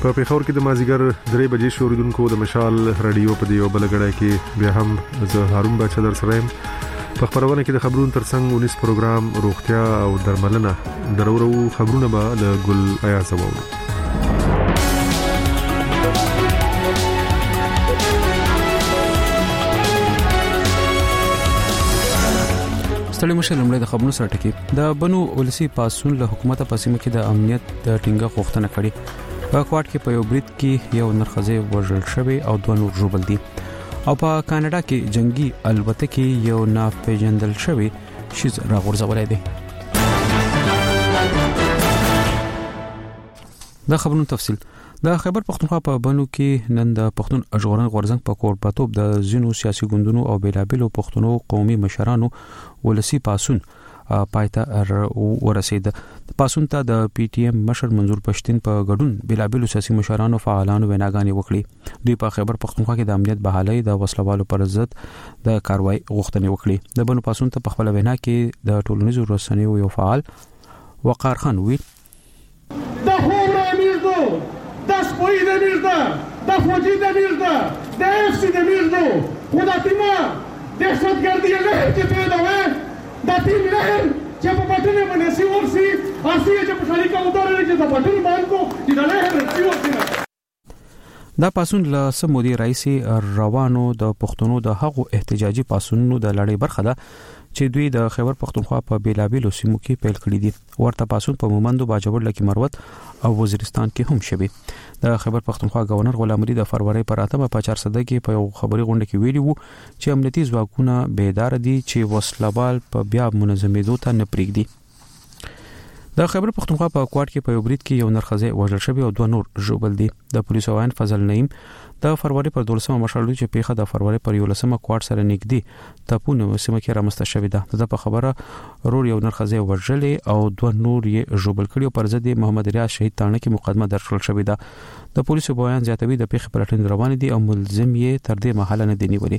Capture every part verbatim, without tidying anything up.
په پیښور کې د مازیګر درې بجې شوریدونکو د مشال رادیو په دیو بلګړای کې بیا هم زه هارون بچا در سره يم. په خبرونه کې د خبرونو ترڅنګ ونیس پروګرام روغتیا او درملنه درورو خبرونه به له ګل ایاز وورو. ستړي مشه لمړی د خبرونو سره ټکی د بنو ولسی پاسون له حکومت په سیمه کې د امنیت د ټینګه غوښتنه کړې. په کوټ کې په یو برید کې یو نرخزه وژل شوی او دوه نور ژوبل دي او په کاناډا کې جنگي البته کې یو ناپېژندل شوی شیز راغورځولای دی. دا خبرونو تفصیل د خیبر پختونخوا په بنو کې نن د پښتون اژغورن غورځنګ په کور پاتوب د زینو سیاسي ګوندونو او بیلابلو پښتونو قومي مشرانو ولسی پاسون پایته ورسید. پاسون ته د پی ټی ایم مشر منظور پښتين په ګډون بیلابلو سیاسي مشرانو فعالانو ویناګانې وکړي. دوی په خیبر پختونخوا کې د امنیت بحالۍ د وسلوالو پر ضد د کاروای غوښتنې وکړي. د بنو پاسون ته په خپل وینا کې د ټولنیزو رسنیو یو فعال وقار خان ویل da spoi de mirda, da fogi de mirda, da efsi de mirdo, خدا تیما دهشت گردی لهر چه پیدا ہے دا تیم لهر چه پا بطن منسی ورسی آسی چه پشاری کا اداره لی چه دا بطن مان کو چه دا لهر رسی ورسی نا. دا پاسون له سمودي رئیسي روانو د پښتونو د حقو احتجاجي پاسونو د لړۍ برخه ده چې دوی د خیبر پختونخوا په بیلابلو سیمو کې پیل کړی دي. ورته پاسون په مومندو باجوړ لکه مروت او وزیرستان کې هم شوی. د خیبر پختونخوا گورنر غلام علي د فروری پر اتمه په چهار سده کې په یو خبري غونډه کې ویلي وو چې امنیتي ځواکونه بیدار دي چې وسلوال په بیا منظمېدو ته نه پریږدي. د خیبر پختونخوا په کوټ کې په یو برید کې یو نرخزه وژل شوی او دوه نور ژوبل دي. د پولیسو وایي فضل نعیم د فروری پر دولسمه مشرلو چې پیخه د فروری پر یولسمه کوټ سره نږدې تپونه سیمه کې رامسته شوی ده. د په خبره رور یو نرخزه وژل او دوه نور یې ژوبل کړي او پر ضد محمد ریاض شهید تانه کې مقدمه درج کړل شوې ده. د پولیسو بیان زیاتوي د پیښې پلټنې روان دي او ملزم یې تر دې مهاله نه دی نیولې.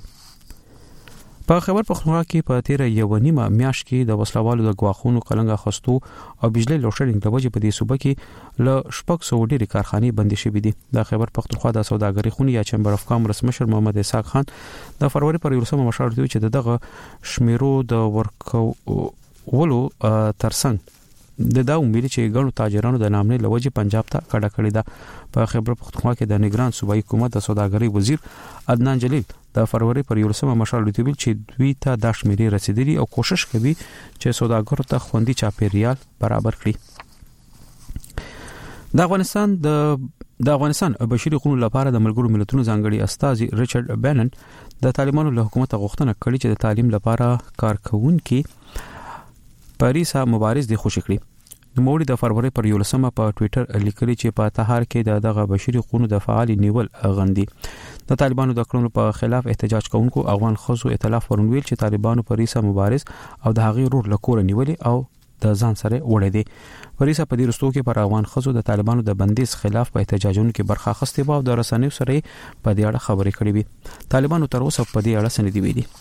په خیبر پختونخوا کې په تیر یو نیمه میاشت کې د وسلوالو د غواخونو قلنګ خستو او بجلی لوډشډینګ د وجې په دې صوبه کې ل شپږ سوه ډېرې کارخانې بندې شوې دي. د خیبر پختونخوا د سوداګرۍ خونې یا چمبر اف کامرس مشر محمد اسحاق خان د فروری پر یولسمه مشر دی چې دغه شمیرو د ورکو ولو ترڅنګ د دا امید چې ګڼو تاجرانو د نامنې لوجې پنجاب ته کډه کړې ده. په خیبر پختونخوا کې د نگران صوبایي حکومت د سوداګرۍ وزیر عدنان جلیل د فروری پر یولسمه مشر دی چې دوی ته د شمیرې رسیدلی او کوشش کوي چې سوداګرو ته خوندي چاپیریال برابر کړي. د افغانستان د د افغانستان بشري حقوقو لپاره د ملګرو ملتونو ځانګړي استازي ریچارډ بینن د طالبانو له حکومت غوښتنه کړې چې د تعلیم لپاره کارکونکي پاریسا مبارز دي خوشی کړی. نو موري د فروری پر یولسمه په ټوئیټر لیکلي چې په تهار کې د دغه بشري حقوقو د فعال نیول غندي. د طالبانو د کړنو په خلاف احتجاج کوونکو افغان خزو ائتلاف ورنویل چې طالبانو پاریسا مبارز او د هغې رور لکور نیولې او د ځان سره وړې دي. پاریسا په دې رستو کې پر افغان خزو د طالبانو د بندیز خلاف په احتجاجونو کې برخه اخیستې و او د رسنیو سره په دې اړه خبرې کړې وي. طالبانو تر اوسه په دې اړه څه نه دی ویلي.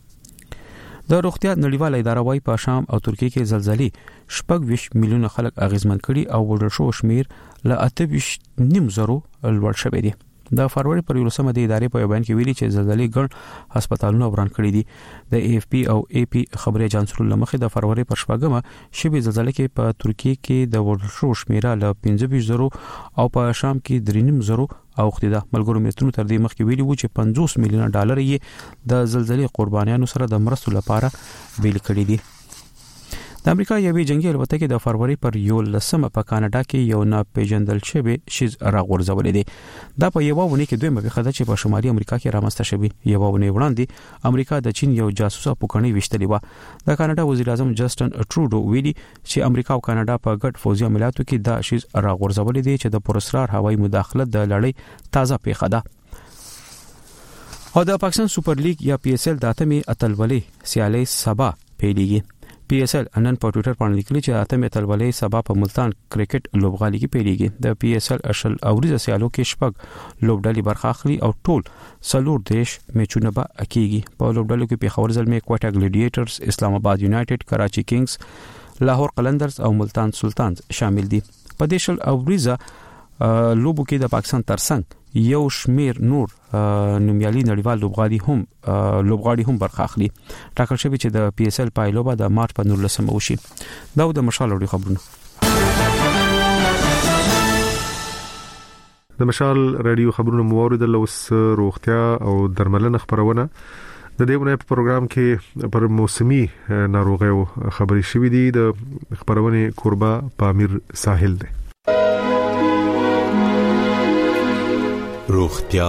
د روغتیا نړیواله اداره وايي په شام او ترکیه کې زلزلې شپږ ویشت میلیونه خلک اغیزمن کړي او وړل شو شمیر له اته ویشت نیم زرو لوړ شوی دی. د فروری پر یولسمه د ادارې په بیان کې ویلي چې زلزلې ګڼ هسپتالونه وران کړي دي. د ای اف پی او ای پی خبري اژانس لمخې د فروری پر شپږمه شبي زلزلې کې په ترکیه کې د وړل شو شمیره له پنځه ویشت زرو او په شام کې درې نیم زرو اوخته ده. ملګرو ملتونو تر دې مخکې ویلي وو چې پنځوس میلیونه ډالر یې د زلزلې قربانیانو سره د مرستو لپاره ویل کړي دي. د امریکا یوې جنگي الوتکې د فروری پر یولسمه په کاناډا کې یو ناپېژندل شوی شیز راغورځولې دي. دا په یو ونه کې دویمه پیښه ده چې په شمالي امریکا کې رامنځته شوی. یو ونه وړاندې امریکا د چین یو جاسوس پوکڼي وشتلی و. د کاناډا وزیر اعظم جسټن ټروډو ویلي چې امریکا او کاناډا په ګډ فوزي عملیاتو کې دا شیز راغورځولې دي چې د پرسرار هوایي مداخلت د لړۍ تازه پیښه ده. او د پاکستان سوپر لیګ یا پی ایس ال د اتمې اتلولۍ سیالۍ سبا پیلېږي. پی ایس ال نن په ټوئیټر باندې لیکلي چې اتمې اتلولۍ سبا په ملتان کرکټ لوبغالي کې پیلېږي. د پی ایس ال اشل اوریزه سیالو کې شپږ لوبډلې برخه اخلي او ټول څلور دیش میچونه به کیږي. په لوبډلو کې پیښور زلمې کوټا ګلیډیټرز، اسلام آباد یونایټډ، کراچي کینګز، لاهور قلندرز او ملتان سلطانز شامل دي. په دې شل اوریزه لوبو کې د پاکستان ترڅنګ یو شمیر نور نومیالي نړیوال لوبغاړي هم لوبغاړي هم برخه اخلي. ټاکل شوی چې د پی اس ال پایلوبه د مارچ په نولسمه وشي. دا د مشال وړي خبرونه. د مشال رادیو خبرونه موارد لوس روغتیا او درملنه خبرونه د دې ونه په پروګرام کې پر موسمي ناروغیو خبري شوې دي. د خبرونه کوربه پامیر ساحل دی. روغتیا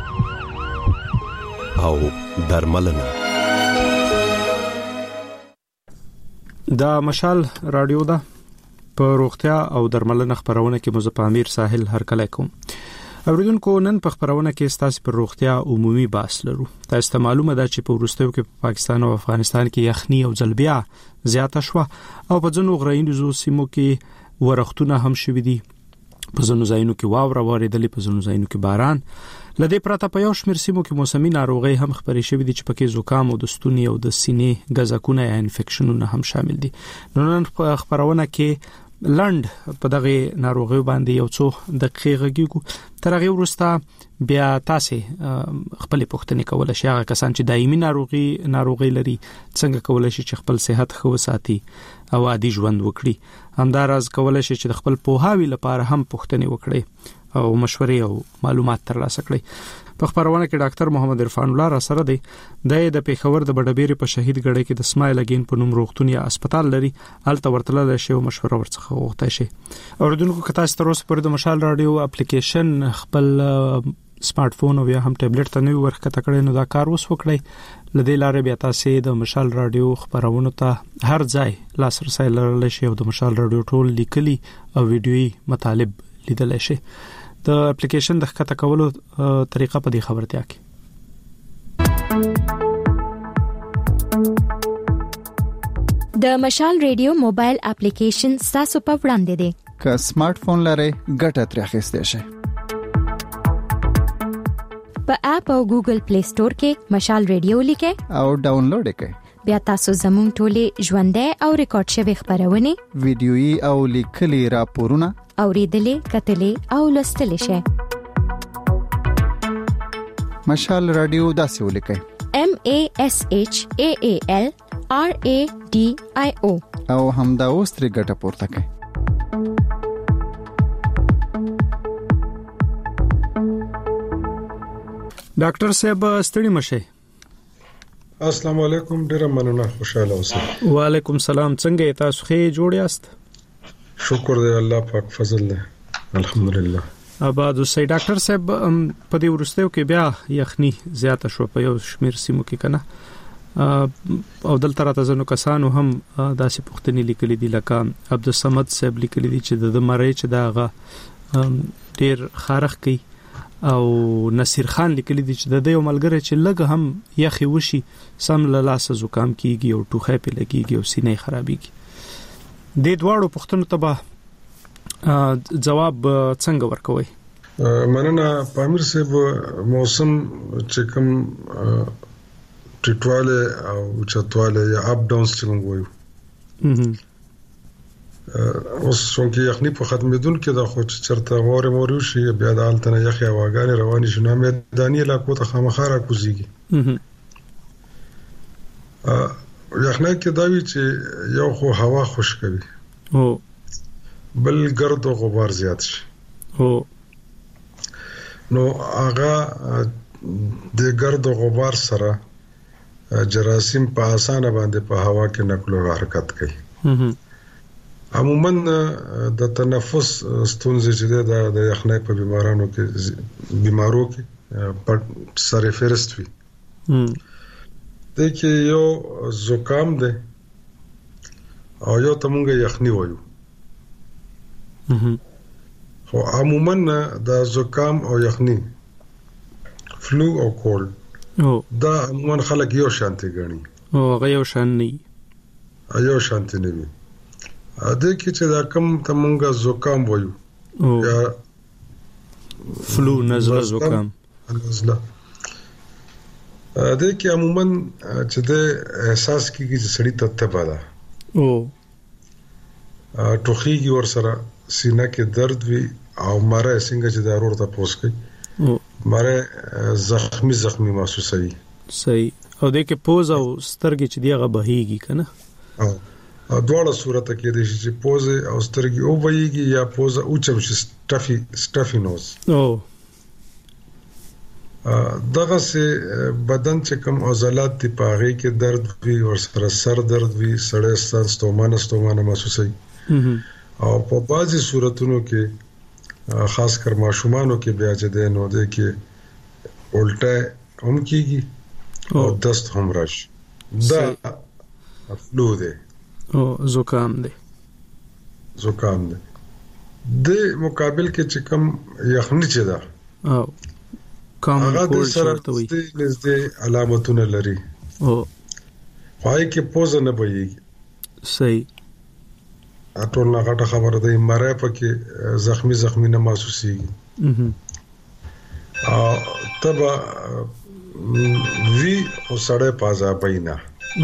او درملنه. دا مشال رادیو ده په روغتیا او درملنه خبرونه کې مزپامیر ساحل هر کله کوم. اوریدونکو نن په خبرونه کې ستاسو پر روغتیا عمومي بحث لرو. تاسو ته معلومه ده چې په وروستیو کې په پاکستان او افغانستان کې یخني او ځلبیا زیاته شوه او په ځینو غرینیزو سیمو کې ورښتونه هم شوي دي. په ځینو ځایونو کې واوره وریدلې، په ځینو ځایونو کې باران. لدې پراته په یو شمېر سیمو کې موسمي ناروغي هم خبرې شوې دي چې پکې زکام او د ستوني او د سینې غزاکونه یا انفیکشنونه هم شامل دي. نو نن خبرونه کې لند په دغه ناروغي باندې یو څو دقیقې غږیږو. تر هغه وروسته بیا تاسو خپل پوښتنه کول شي هغه کسان چې دایمي ناروغي ناروغي لري څنګه کولای شي چې خپل صحت خو ساتي او عادي ژوند وکړي. همداراز کولای شي چې خپل پوهاوی لپاره هم پوښتنه وکړي او مشورې او معلومات ترلاسه کړي. په خبرونه کې ډاکټر محمد عرفان الله را سره دی. د پیښور د بډبېری په شهید ګړې کې د اسماعیل اگین په نوم روغتون یا هسپتال لري. الته ورتلل شي او مشوره ورڅخه غوښته شي. اوردونکو کته ستاسو تر اوسه پر د مشال رادیو اپلیکیشن خپل سمارټ فون او یا هم ټابلیټ ته نو ورکته کړئ نو دا کار وس وکړئ. لدې لارې بیا تاسو د مشال رادیو خبرونه ته هر ځای لاسرسي لرلی شي او د مشال رادیو ټول لیکلي او ویډیويي مطالب لیدل شي. د اپلیکیشن د ښکته کولو طریقه په دې خبرتیا کې د مشال ریډیو موبایل اپلیکیشن تاسو په وړاندې دی. که سمارټ فون لرئ ګټه ترې اخیستئ شئ. په اپ او ګوګل پلی سٹور کې مشال ریډیو لیکئ او ډاونلوډ کړئ. بیا تاسو زموږ ټولې ژوندۍ او ریکارډ شوی خبرونه ویډیويي او لیکلي راپورونه اوریدلې کتلې او لوستلې شئ. مشال رادیو داسې ولیکئ M A S H A A L R A D I O او همدا اوس ترې ګټه پورته کړئ. ډاکټر صاحب ستړي مشه. السلام علیکم، ډیر مننه، خوشاله اوسئ. وعلیکم السلام، څنګه تاسو ښه جوړ یاست؟ شکر دی الله پاک فضل دی، الحمدلله. اباد اوسئ. ډاکټر صاحب په دې ورستیو کې بیا یخني زیاته شو په یو شمیر سیمو کې کنه او دلته راته ځنو کسانو هم داسې پوښتنې لیکلې دي لکه عبدالصمد صاحب لیکلي دي چې د مری چې داغه ډیر خارخ کوي او نصیر خان لیکلي دي چې د یو ملګری چې لګ هم یخي وشي سم له لاسه زکام کیږي او ټوخه په لګيږي او سینې خرابيږي. د دوړو پښتنو ته جواب څنګه ورکوي؟ مننه پامیر صاحب. موسم چې کوم ټټواله او چتواله یا اپ ډاونز چې موږ وایو اوس څنګه یخني په ختمېدون کې دا خو چې چرته وره موري شي بیا د التنه یخي واګانې رواني شنه میداني علاقو ته خامخاره کوزيږي. یخنه کې دا وی چې یو خو هوا خوش کوي او بل ګرد او غبار زیات شي. او نو هغه د ګرد او غبار سره جراثیم په اسانه باندې په هوا کې نقل او حرکت کوي. عموما د تنفس ستونزې چې د یخنۍ په بیمارانو کې بیمارو کې په سره فرست وي. د کې یو زکام ده او یو تمونګه یخنی وایو. خو عموما د زکام او یخنی فلو او کولډ او دا عموما خلک یو شانتي ګڼي او هغه یو شان نه یو شانتي نه وي. ا دې کې چې دا کم تمونګه زکام وایو یا فلو نزله زکام نزله ا دې کې عموما چې د احساس کیږي چې سړی ته تبا ده او ټوخیږي ور سره سینه کې درد وي او مره څنګه چې ضرور ته پوس کوي مره زخمی زخمی محسوسوي. صحیح. او د کې پوز او سترګې چې دیغه بهيږي کنه او دواړه صورت کې د شي چې پوز او سترګې او بهيږي یا پوز او چم شي سټافي سټافي نوز. او دغه سه بدن چې کوم عضلات دی پاغي کې درد وي او سر سر درد وي سړی ستان ستومانه ستومانه محسوسوي. او په بعضي صورتونو کې خاص کر ماشومانو کې بیا چې د نو ده کې الټه هم کیږي او دست هم راشي. دا فلو ده او زکام ده زکام ده د مقابل کې چې کوم یخنی چې ده او کامن کول شرط وي نږدې علامتونه لري او پای کې پوز نه بهيږي. صحیح. اټول نه غټه خبره ده مره پکې زخمی زخمی نه محسوسيږي. ا تبا وی او سړی پازا بینا.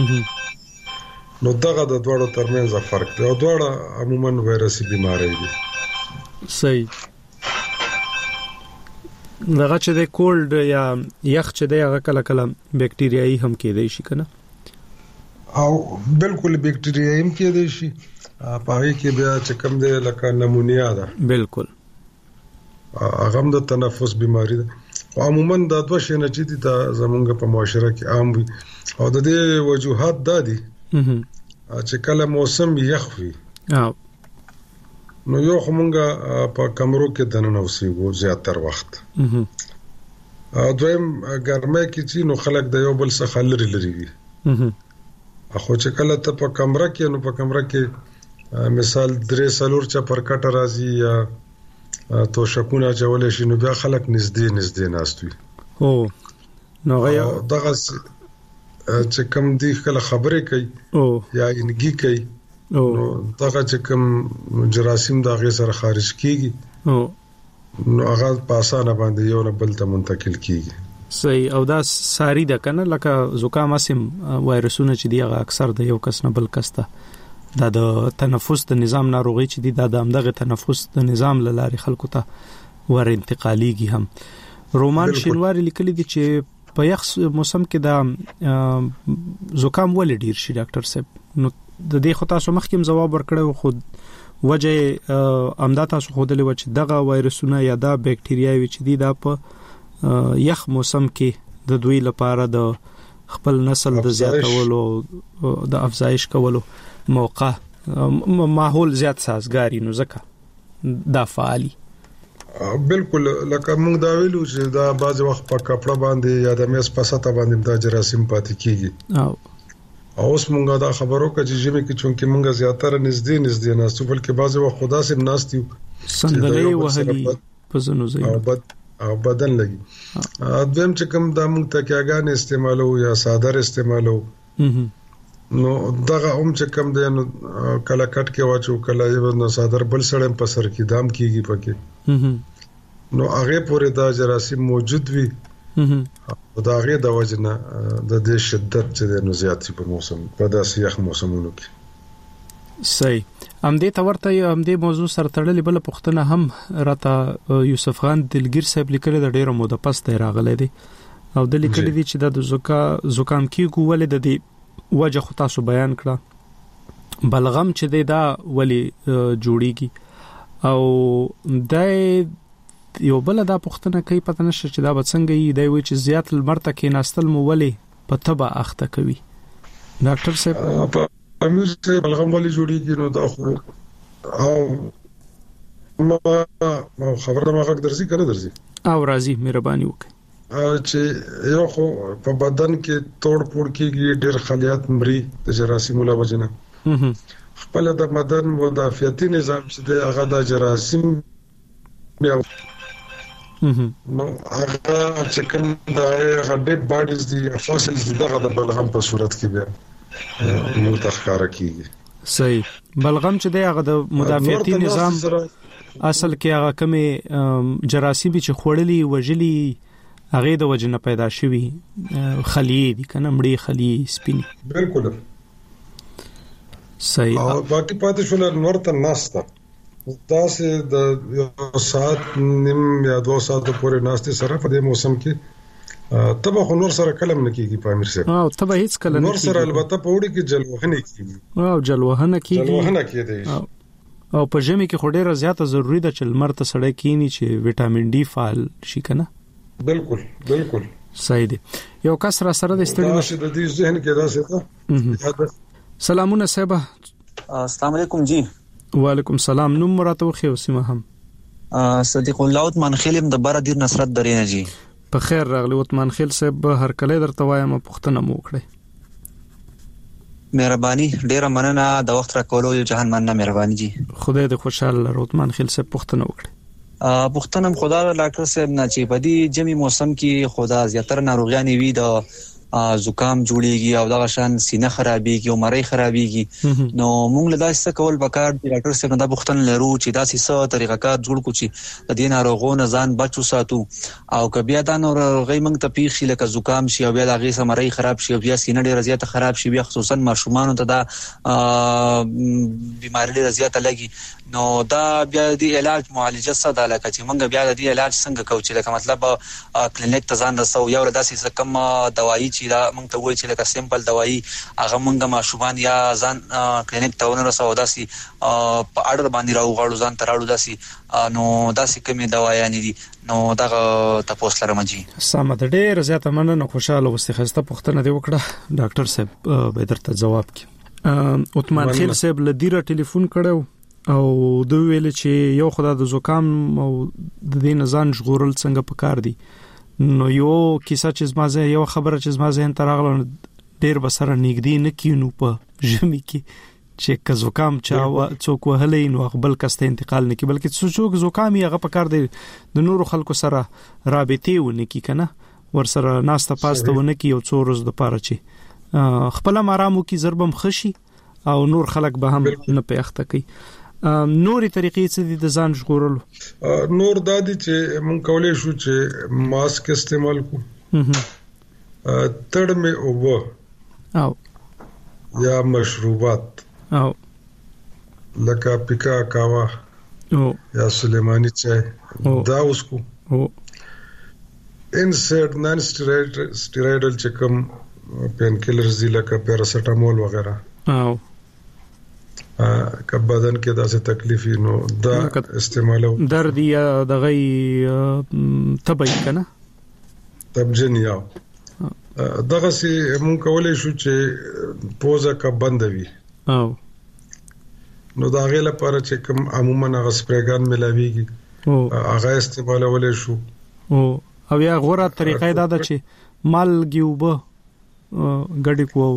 نو دغه د دوړو ترمنځ فرق دی او دوړه عموما وایرسي بیماری دي. صحیح. دغه چې د کولډ یا یخ چې د هغه کله کله بکټریايي هم کېدای شي کنه او بالکل بکټریايي هم کېدای شي. پاره کې بیا چې کوم دی لکه نمونیا ده بالکل هغه هم د تنفس بیماری ده. عموما دا دوه شي نه چې د زمونږ په معاشره کې عام وي او د دې وجوهات دا دي چې کله موسم یخ وي او نو یو خمونګه په کمرو کې دننه اوسېږو زیاتره وخت. ا دویم ګرمه کې چې نو خلک د یو بل څخه لري لري وي. اخو چې کله ته په کمره کې نو په کمره کې مثال درې سالور چا پر کټه راځي یا تو شکونه چولې شي نو بیا خلک نږدې نږدې ناستوي. او نو غیا دغه چې کوم دی کله خبرې کوي او یا انګي کوي او دغه چې کوم جراثیم د هغه سره خارج کیږي او نو هغه په اسانه باندې یو نه بل ته منتقل کیږي. صحیح. او دا ساری ده کنه لکه زکام اسم وایرسونه چې دی هغه اکثر د یو کس نه بل کس ته دا د تنفس د نظام ناروغي چې دی دا د همدغه تنفس د نظام لاري خلکو ته ور انتقاليږي هم. رومان شینواری لیکلی دی چې په یخ موسم کې دا زکام ولې ډیر شي ډاکټر صاحب نو د دې خو تاسو مخکې جواب ورکړو خو وجه امدا تاسو خو د لوچ دغه وایرسونه یا دا بکټریاوي چې دي دا په یخ موسم کې د دوی لپاره د خپل نسل د زیاتولو د افزایش کولو موقع ماحول زیات سازګاری نو ځکه دا فعالي. بالکل لکه موږ دا ویلو چې دا بعض وخت په کپڑا باندې یا د میس په سطح باندې د جراثیم پاتې کیږي. او اوس موږ دا خبرو کې چې جمع کې چونکې موږ زیاتره نږدې نږدې ناستو بلکې بعض وخت خدا سم ناستیو سندلې وهلي په زنو ځای او بد او بدن لګي. دویم چې کوم د موږ تکیاګان استعمالو یا صادر استعمالو نو دغه هم چې کوم دی نو کله کټ کې واچو کله یو نو صادر بل سړم په سر کې دام کیږي پکې نو هغه پورې دا جراثیم موجود وي او دا هغه د وجنه د دې شدت چې نو زیات په موسم په داسې یخ موسمونو کې. صحیح. ام دې تورته ام دې موضوع سره تړلې بل پښتنه هم راته یوسف خان دلګیر صاحب لیکل د ډیرو موده پس ته راغله دي او د لیکل دي چې د زکا زکام کیږي ولې د دې وجه خو تاسو بیان کړه بلغم چې دی دا ولی جوړیږي او د یو بل دا پښتنه کوي پته نشه چې دا بڅنګ یي دی وی چې زیات لمرته کې ناستل مو ولی په تبع اخته کوي ډاکټر صاحب امیر سے بلغم ولی جوړیږي نو دا خو او ما خبره ما غږ درځي کنه درځي او راځي مهرباني وکړئ چې یو خو په بدن کې توڑ پوڑ کېږي ډېر خلیات مري د جراثیم له وجنه خپل د بدن مدافعتي نظام چې هغه د جراثیم بیا نو هغه چې کوم د هډ باډیز دي فاسلز دغه د بلغم په صورت کې بیا متخکار کیږي. صحیح. بلغم چې دی هغه د مدافعتي نظام اصل کې هغه کومه جراثیم چې خورلي وجلي هغه د وجنه پیدا شوی خلیې دي کنه مړی خلیې سپینې بالکل صحیح. او باقي پاتې شول نورته ناسته دا سه د یو ساعت نیم یا دوه ساعت پورې ناشته سره په دې موسم کې تبه خو نور سره کلم نه کیږي پامیر سره او تبه هیڅ کلم نور سره البته په وړي کې جلوهنه کیږي او جلوهنه کیږي جلوهنه کیږي او په ژمي کې خو ډیره زیاته ضروری ده چې لمر ته سړی کینی چې وټامین ډي فعال شي کنه بالکل بالکل صحیح دی یو کس را سره د استړي نشه د دې ذهن کې دا څه ده سلامونه صاحب السلام علیکم جی وعلیکم السلام نوم مراته خو سیمه هم صدیق الله عثمان خیلم د بار دیر نصرت درینه جی په خیر راغلی عثمان خیل صاحب هر کله درته وایم پښتنه مو کړی مهرباني ډیره مننه د وخت را کولو یو جهان مننه مهرباني جی خدای دې خوشاله عثمان خیل صاحب پښتنه وکړي پښتنم خدا ډاکټر صاحب نه چې په دې جمی موسم کې خدا زیاتره ناروغیان وي د زکام جوړیږي او دغه شان سینه خرابېږي او مړی خرابېږي نو موږ له داسې کول وکړ چې ډاکټر صاحب دا بوختن لرو چې داسې څه طریقه کار جوړ کو چې د دې ناروغونو ځان بچو ساتو او که بیا دا ناروغي موږ ته پیښ لکه زکام شي او بیا د غیسه مړی خراب شي او بیا سینه ډیره زیاته خراب شي بیا خصوصا ماشومان ته دا بیماری ډیره زیاته لګي نو دا بیا د علاج معالجه څه ده لکه چې موږ بیا د دې علاج څنګه کوو چې لکه مطلب کلینیک ته ځان رسو یا داسې کم دوايي چې دا موږ ته وایي چې لکه سیمپل دوايي هغه موږ ماشومان یا ځان کلینیک ته ونه رسو داسې په اړه باندې راوغړو ځان تراړو داسې نو داسې کومې دوايي نه دي نو دا تاسو لرم جی سم د ډېر زیاته مننه خوشاله اوسې خسته پښتنه دی وکړه ډاکټر صاحب به درته جواب کړي عثمان خیل صاحب لدیره ټلیفون کړو او دوی ویل چې یو خدای د زکام او د دې نزان ژغورل څنګه پکار دي نو یو کیسه چې زمازه یو خبره چې زمازه ان تراغله ډیر بسره نګدي نه کینو په ژمي کې چې که زکام چا څوک وهلې نو خپل کسته انتقال نه کی بلکې څوک زکام یې هغه پکار دی د نورو خلکو سره رابطه ونه کی کنه ور سره ناسته پاسته ونه کی او څو ورځې د پاره چې خپل مرامو کی ضربم خشي او نور خلک به هم نه پیخته کوي نوري طریقې څه دي د ځان ژغورلو نور دادی چې مونږ کولای شو چې ماسک استعمال کو تړ مې اوبه او یا مشروبات او لکه پیکا کاوا او یا سلیمانی چای دا اوس کو او انسرټ نان سټیرايډل چې کوم پین کیلرز دي لکه پیراسټامول وغیرہ او که بدن کې داسې تکلیفي نو دا استعمالو درد یا دغه تبعی کنه تبجنیا دغه سي مونږ کولای شو چې پوزه کا بندوي او نو دا غیله لپاره چې کوم عموما هغه سپریګان ملاويږي او هغه استعمالول شو او او یا غوړه طریقې دا ده چې مالګي وب غړي کو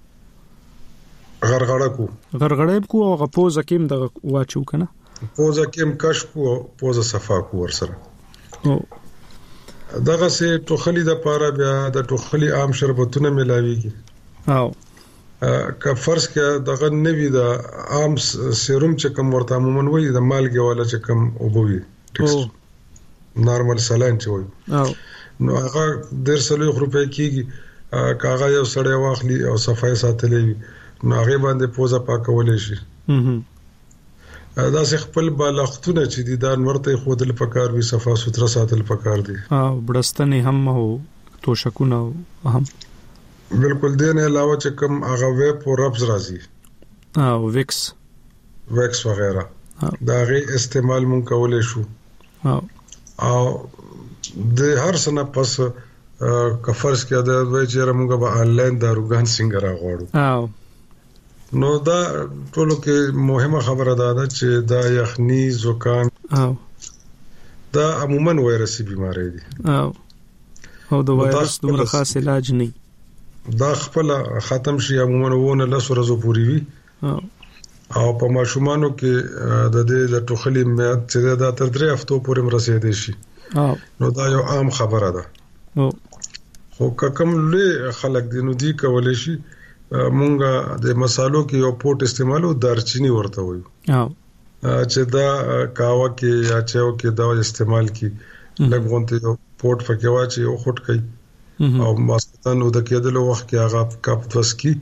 غرغړه کو غرغړه کو او پوزه کېم د واچو کنه پوزه کېم کش کو پوزه صفا کو ور سره او دغه سه ټوخلی د پاره بیا د ټوخلی عام شربتونه ملاويږي او که فرض کې دغه نوی د عام سیروم چې کوم ورته عموما وایي د مالګي والا چې کوم وبوي ټیکس نارمل سلاین چې وایي او نو هغه ډېر سلوي روپۍ کیږي کاغه یو سړی واخلي او صفای ساتلې نو هغه باندې پوزه پاکولې شي دا څه خپل بالښتونه چې دي دا ورته خودل پکار وي صفا سوتره ساتل پکار دي او بڑستنې هم او توشکونه هم بالکل دین علاوه چې کوم هغه ویپ او ربز راځي او ویکس ویکس وغیرہ دا غي استعمال مون کولای شو او او د هر سنه پس کفرس کې دا وایي چې موږ به آنلاین داروګان څنګه راغړو او نو دا ټولو کې مهمه خبره ده چې دا یخنی زکام او دا عموما وایرسي بیماری دي او او د وایرس دومره خاص علاج نه دا خپل ختم شي عموما ونه لسو ورځې پوري وي او په ماشومانو کې د دې د ټوخلي میعاد چې دا تر درې هفتو پورې مرسته شي او نو دا یو عام خبره ده او خو کوم لوی خلک دي نو دي کولای شي مونږه د مصالو کې یو پوت استعمالو دارچینی ورته وایو او چې دا کاوا کې یا چاو کې دا استعمال کی لګونته یو پوت فکوا چې یو خټ کوي او ماستانو د کېدلو وخت کې هغه کاپ توسکی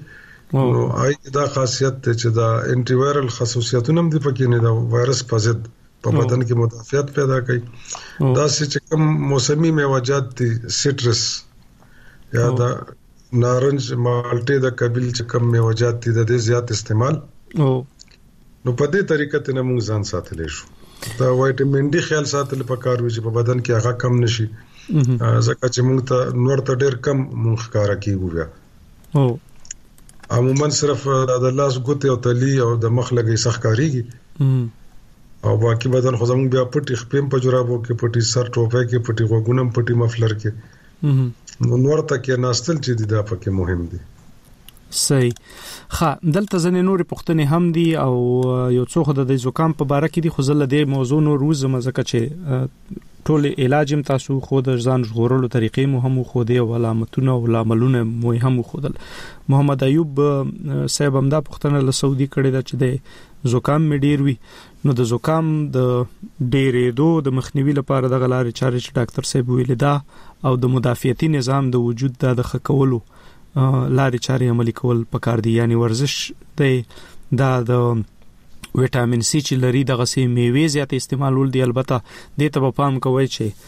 نو آی دا خاصیت ته چې دا انټي وایرل خصوصیتونه هم د پکې نه دا وایرس په ضد په بدن کې مدافعت پیدا کوي دا چې کوم موسمي میوه‌جات دي سیټرس یا دا نارنج مالټې د قبیل چې کوم میوه‌جات دي د دې زیات استعمال او نو په دې طریقه ته موږ ځان ساتلی شو دا وایټامین ډي خیال ساتل پکار وي چې په بدن کې هغه کم نشي ځکه چې موږ ته نور ته ډېر کم موږ ښکارا کیږو بیا او عموما صرف د لاس ګوتې او تلی او د مخ لګي سخکاریږي او باقي بدن خو زموږ بیا پټي خپم په جرابو کې پټي سر ټوپه کې پټي غوګونم پټي مفلر کې نو نور ته کې ناستل چې د پکې مهم دي صحیح خا دلته ځنې نور پښتنې هم دي او یو څو خدای د زکام په باره کې دي خو زله د موضوع نو روز مزکه چې ټول علاج هم تاسو خو د ځان ژغورلو طریقې مو هم خو دی او علامتونه او عملونه مو هم خودل محمد ایوب صاحب هم دا پښتنه له سعودي کړي دا چې د زکام مې ډیر وی نو د زکام د ډېرې دو د مخنیوي لپاره د غلارې چارې چې ډاکټر صاحب ویل دا او د مدافعتي نظام د وجود د خکولو لارې چارې عملي کول پکار دي یعنی ورزش دی دا د وټامین سي چې لري دغه سي میوې زیات استعمالول دي البته د ته په پام کوی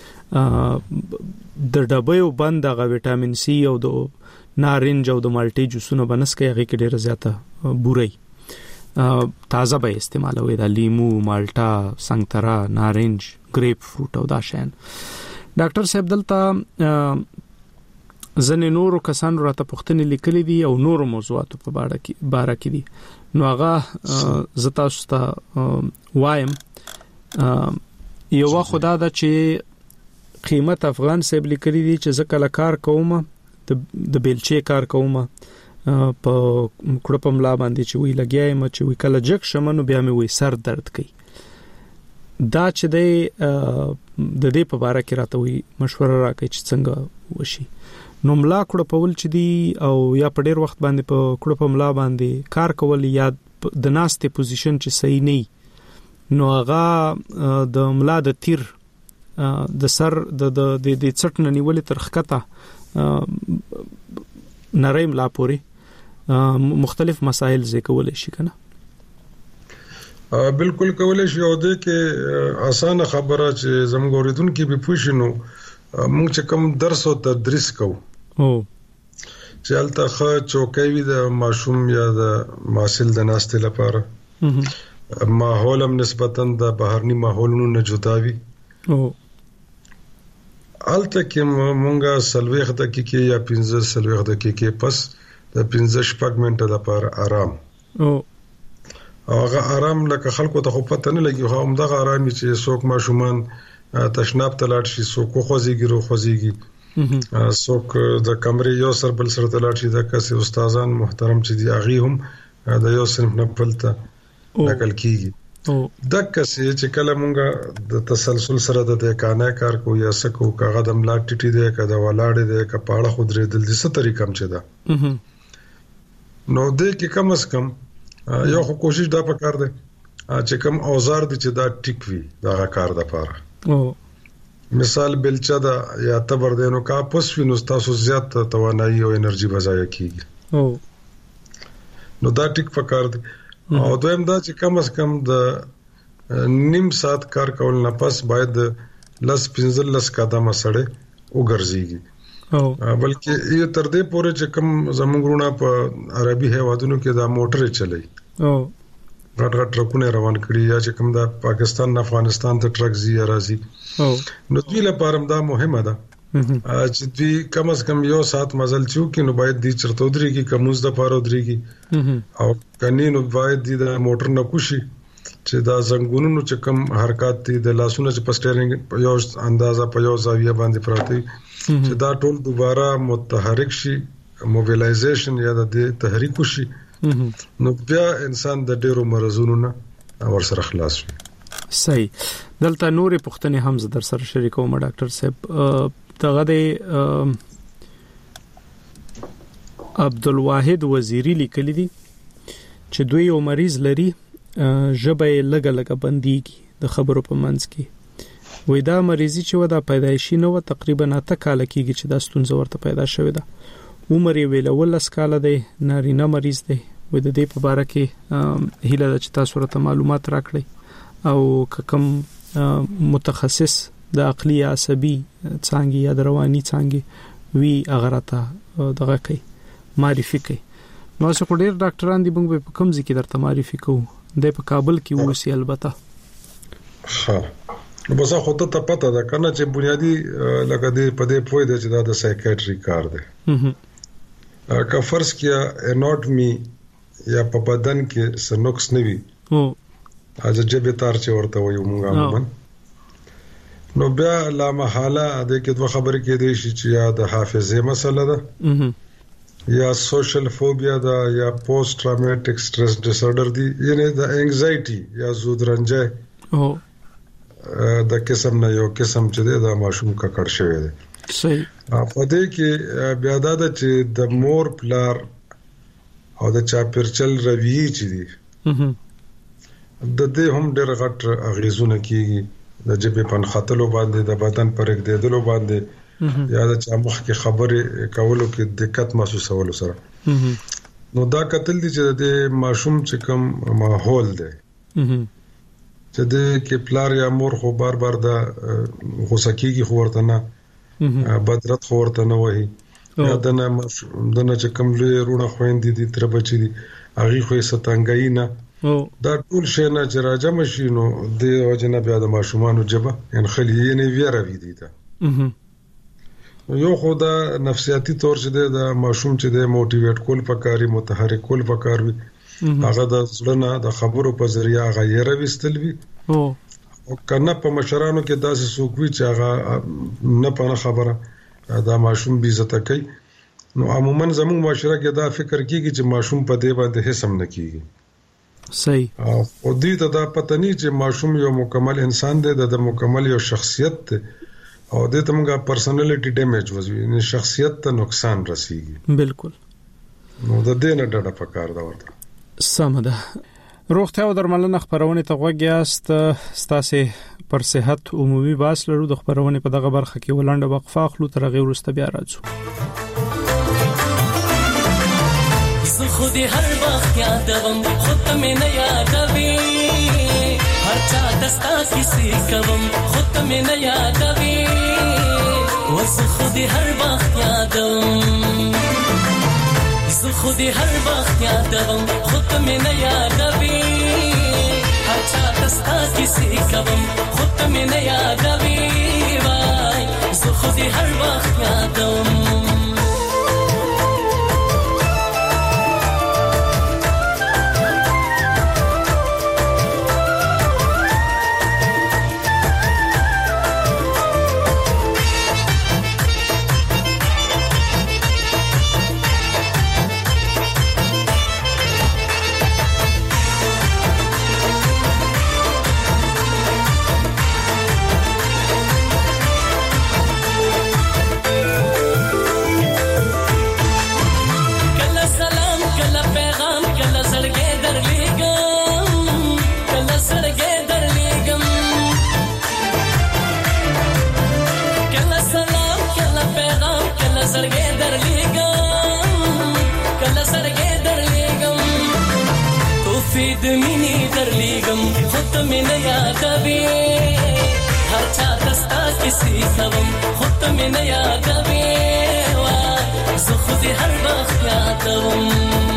چې د ډبیو بند دغه وټامین سي او د نارنج او د مالټې جوسونه بنس کوي هغه کې ډیره زیاته بوري تازه به استعمالوي د لیمو مالټا سنگترا نارنج گریپ فروټ او دا شین ډاکټر صاحب دلته ځنې نورو کسانو راته پوښتنې لیکلې دي او نورو موضوعاتو په اړه کې باره کې دي نو هغه زتا ستا وایم یو خدای دا چې قیمت افغان صاحب لیکلې دي چې زکه کار کوم د بیلچې کار کوم په کړه په ملا باندې چې وی لګیایم چې وی کله جک شمنو بیا مې وی سر درد کوي دا چې د دې په اړه کې راته وی مشوره راکړي چې څنګه وشي نو ملا کړه په ول چې دی او یا په ډیر وخت باندې په کړه په ملا باندې کار کول یا د ناستې پوزیشن چې صحیح نه نو هغه د ملا د تیر د سر د د د چټ نه نیولې تر خکته نریم لا پوري مختلف مسائل ذکرول شي کنه بالکل کولای شي او د کې اسانه خبره چې زموږ اوریدونکو به پوښینو موږ چې کوم درس او تدریس کوو او چې الته خو چوکۍ وي د ماشوم یا د ماسل د ناستې لپاره ماحول هم نسبتاً د بهرني ماحولونو نه جدا وي او الته کې مونږه سلويخ دقیقې یا پنځه سلويخ دقیقې پس د پنځه شپږ منټه لپاره آرام او هغه آرام لکه خلکو ته خو پته نه لګي خو هم دغه آرام چې څوک ماشومان تشناب تلاړ شي څوک خوځيږي رو خوځيږي څوک د کمرې یو سر بل سره تلاړ شي د کسي استادان محترم چې دی اغي هم د یو صنف نه بلته نقل کیږي د کسي چې کله مونږه د تسلسل سره د کانه کار کو یا سکو کاغه د ملا ټټي دی کده ولاړ دی ک پاړه خودري دل دي څه طریقه هم چدا نو د کې کم اس کم یو خو کوشش دا پکار دی چې کم اوزار دي چې دا ټیک وي دا کار د پاره او مثال بلچا دا یا تبر دینو کا پس وینو تاسو زیات توانایي او انرژي بځای کیږي او نو دا ټیک پکار دی او دویم دا چې کم از کم د نیم ساعت کار کول نه پس باید لس پنځل لس قدمه سره وګرځيږي او بلکې یو تر دې پورې چې کم زمونږونه په عربي هیوادونو کې دا موټر چلای او غټ غټ ټرکونه روان کړي یا چې کوم د پاکستان نه افغانستان ته ټرک زی راځي او نو دوی لپاره دا مهمه ده چې دوی کم از کم یو ساعت مزل چو کې نو باید دی چرته دري کې کومز د پاره دري کې او کني نو باید دی د موټر نه کوشي چې دا زنګونونو چې کم حرکت دي د لاسونو چې پسټرینګ په یو اندازه په یو زاویه باندې پراته چې دا ټول دوباره متحرک شي موبیلایزیشن یا د تحریک شي نو بیا انسان د ډیرو مرزونو نه ور سره خلاص وي صحیح دلته نورې پښتنې هم در سره شریکوم ډاکټر صاحب دغه د عبدالواحد وزیری لیکلی دي چې دوی یو مریض لري ژبه لګه لګه بنديږي د خبرو په منځ کې وې دا مریضي چې ودا پیدایشي نو تقریبا اته کال کېږي چې دا ستونزه ورته پیدا شوې ده عمر یې ویل ولس کال دی نارینه مریض دی و د دې په اړه کې هیله د چتا صورت معلومات راکړي او کوم متخصص د عقلي عصبي څنګه یا د رواني څنګه وی اغرته دغه کوي معرفي کوي. نو څه کو ډیر ډاکټران دی موږ په کوم ځکه درته معرفي کوو د په کابل کې وسی البته. ها نو بس خو ته پته ده کنه چې بنیادی لکه دې په دې پوي ده چې دا د سایکیاټری کار دی. که فرض کیا اناټمی یا په بدن کې سنوکس نوي او اځه جبه تار چې ورته وایو موږ عموما نو بیا لا محاله د کې دوه خبرې کې دي چې یا د حافظه مسله ده یا سوشل فوبیا ده یا پوسټ ټراوماټیک سټرس ډیس اوردر دی یعنی د انګزایټي یا زودرنجه او د قسم نه یو قسم چې دی دا ماشوم کا کړ شوی دی. صحیح. په دې کې بیا دا چې د مور پلار او د چاپیرچل رویه چې دی د دې هم ډېر غټ اغیزونه کیږي د جبه پن خطلو باندې د بدن پر یک دیدلو باندې یا د چا مخ کې خبره کولو کې دقت محسوسولو سره نو دا قتل دي چې د ماشوم چې کوم ماحول دی چې د کې پلار یا مور خو بار بار دا غوسه کیږي خو ورته نه بدرت خو ورته نه وایي یا د نه د نه چې کوم لوی رونه خويندې دي تر بچي دي هغه خو یې ستنګای نه دا ټول شی نه چې راځم شي نو د وجنه بیا د ماشومان جبه ان خلی نه ویره وی دي تا یو خو دا نفسیاتی طور چې د ماشوم چې د موټیویټ کول پکاري متحرک کول پکاري هغه د ځلنه د خبرو په ذریعہ غیر وستل وی او کنه په مشرانو کې داسې سوقوي چې هغه نه پنه خبره دا ماشوم بي عزت کوي نو عموما زموږ معاشره کې دا فکر کیږي چې ماشوم په دې باندې هیڅ هم نه کیږي. صحیح. او دې ته دا پته نه چې ماشوم یو مکمل انسان دی د مکمل یو شخصیت دی او دې ته موږ پرسنالټي ډیمیج وځي نه شخصیت ته نقصان رسیږي. بالکل. نو د دې نه ډډه پکار دا ورته. سمده. روغتیا او درملنه خبرونه ته غوږیاست ستاسو پر صحت عمومي باس لرو د خبرونه په دغه برخه کې ولنډه وقفه اخلو تر غیر ورسته بیا راځو. زه خو دې هر وخت یادوم خود ته مې نه یادوي هر چا دستا کیسې کوم خود ته مې نه یادوي و زه خو دې هر وخت یادوم زه خو دې هر وخت یادوم خود ته مې نه یادوي هر چا دستا کیسې کوم خود ته مې نه یادوي وای زه خو دې هر وخت یادوم د مینې درلیږم خود ته مې نه یادوي هر چا ته ستا کیسې کوم خود ته مې نه یادوي وای زه خو دې هر وخت یادوم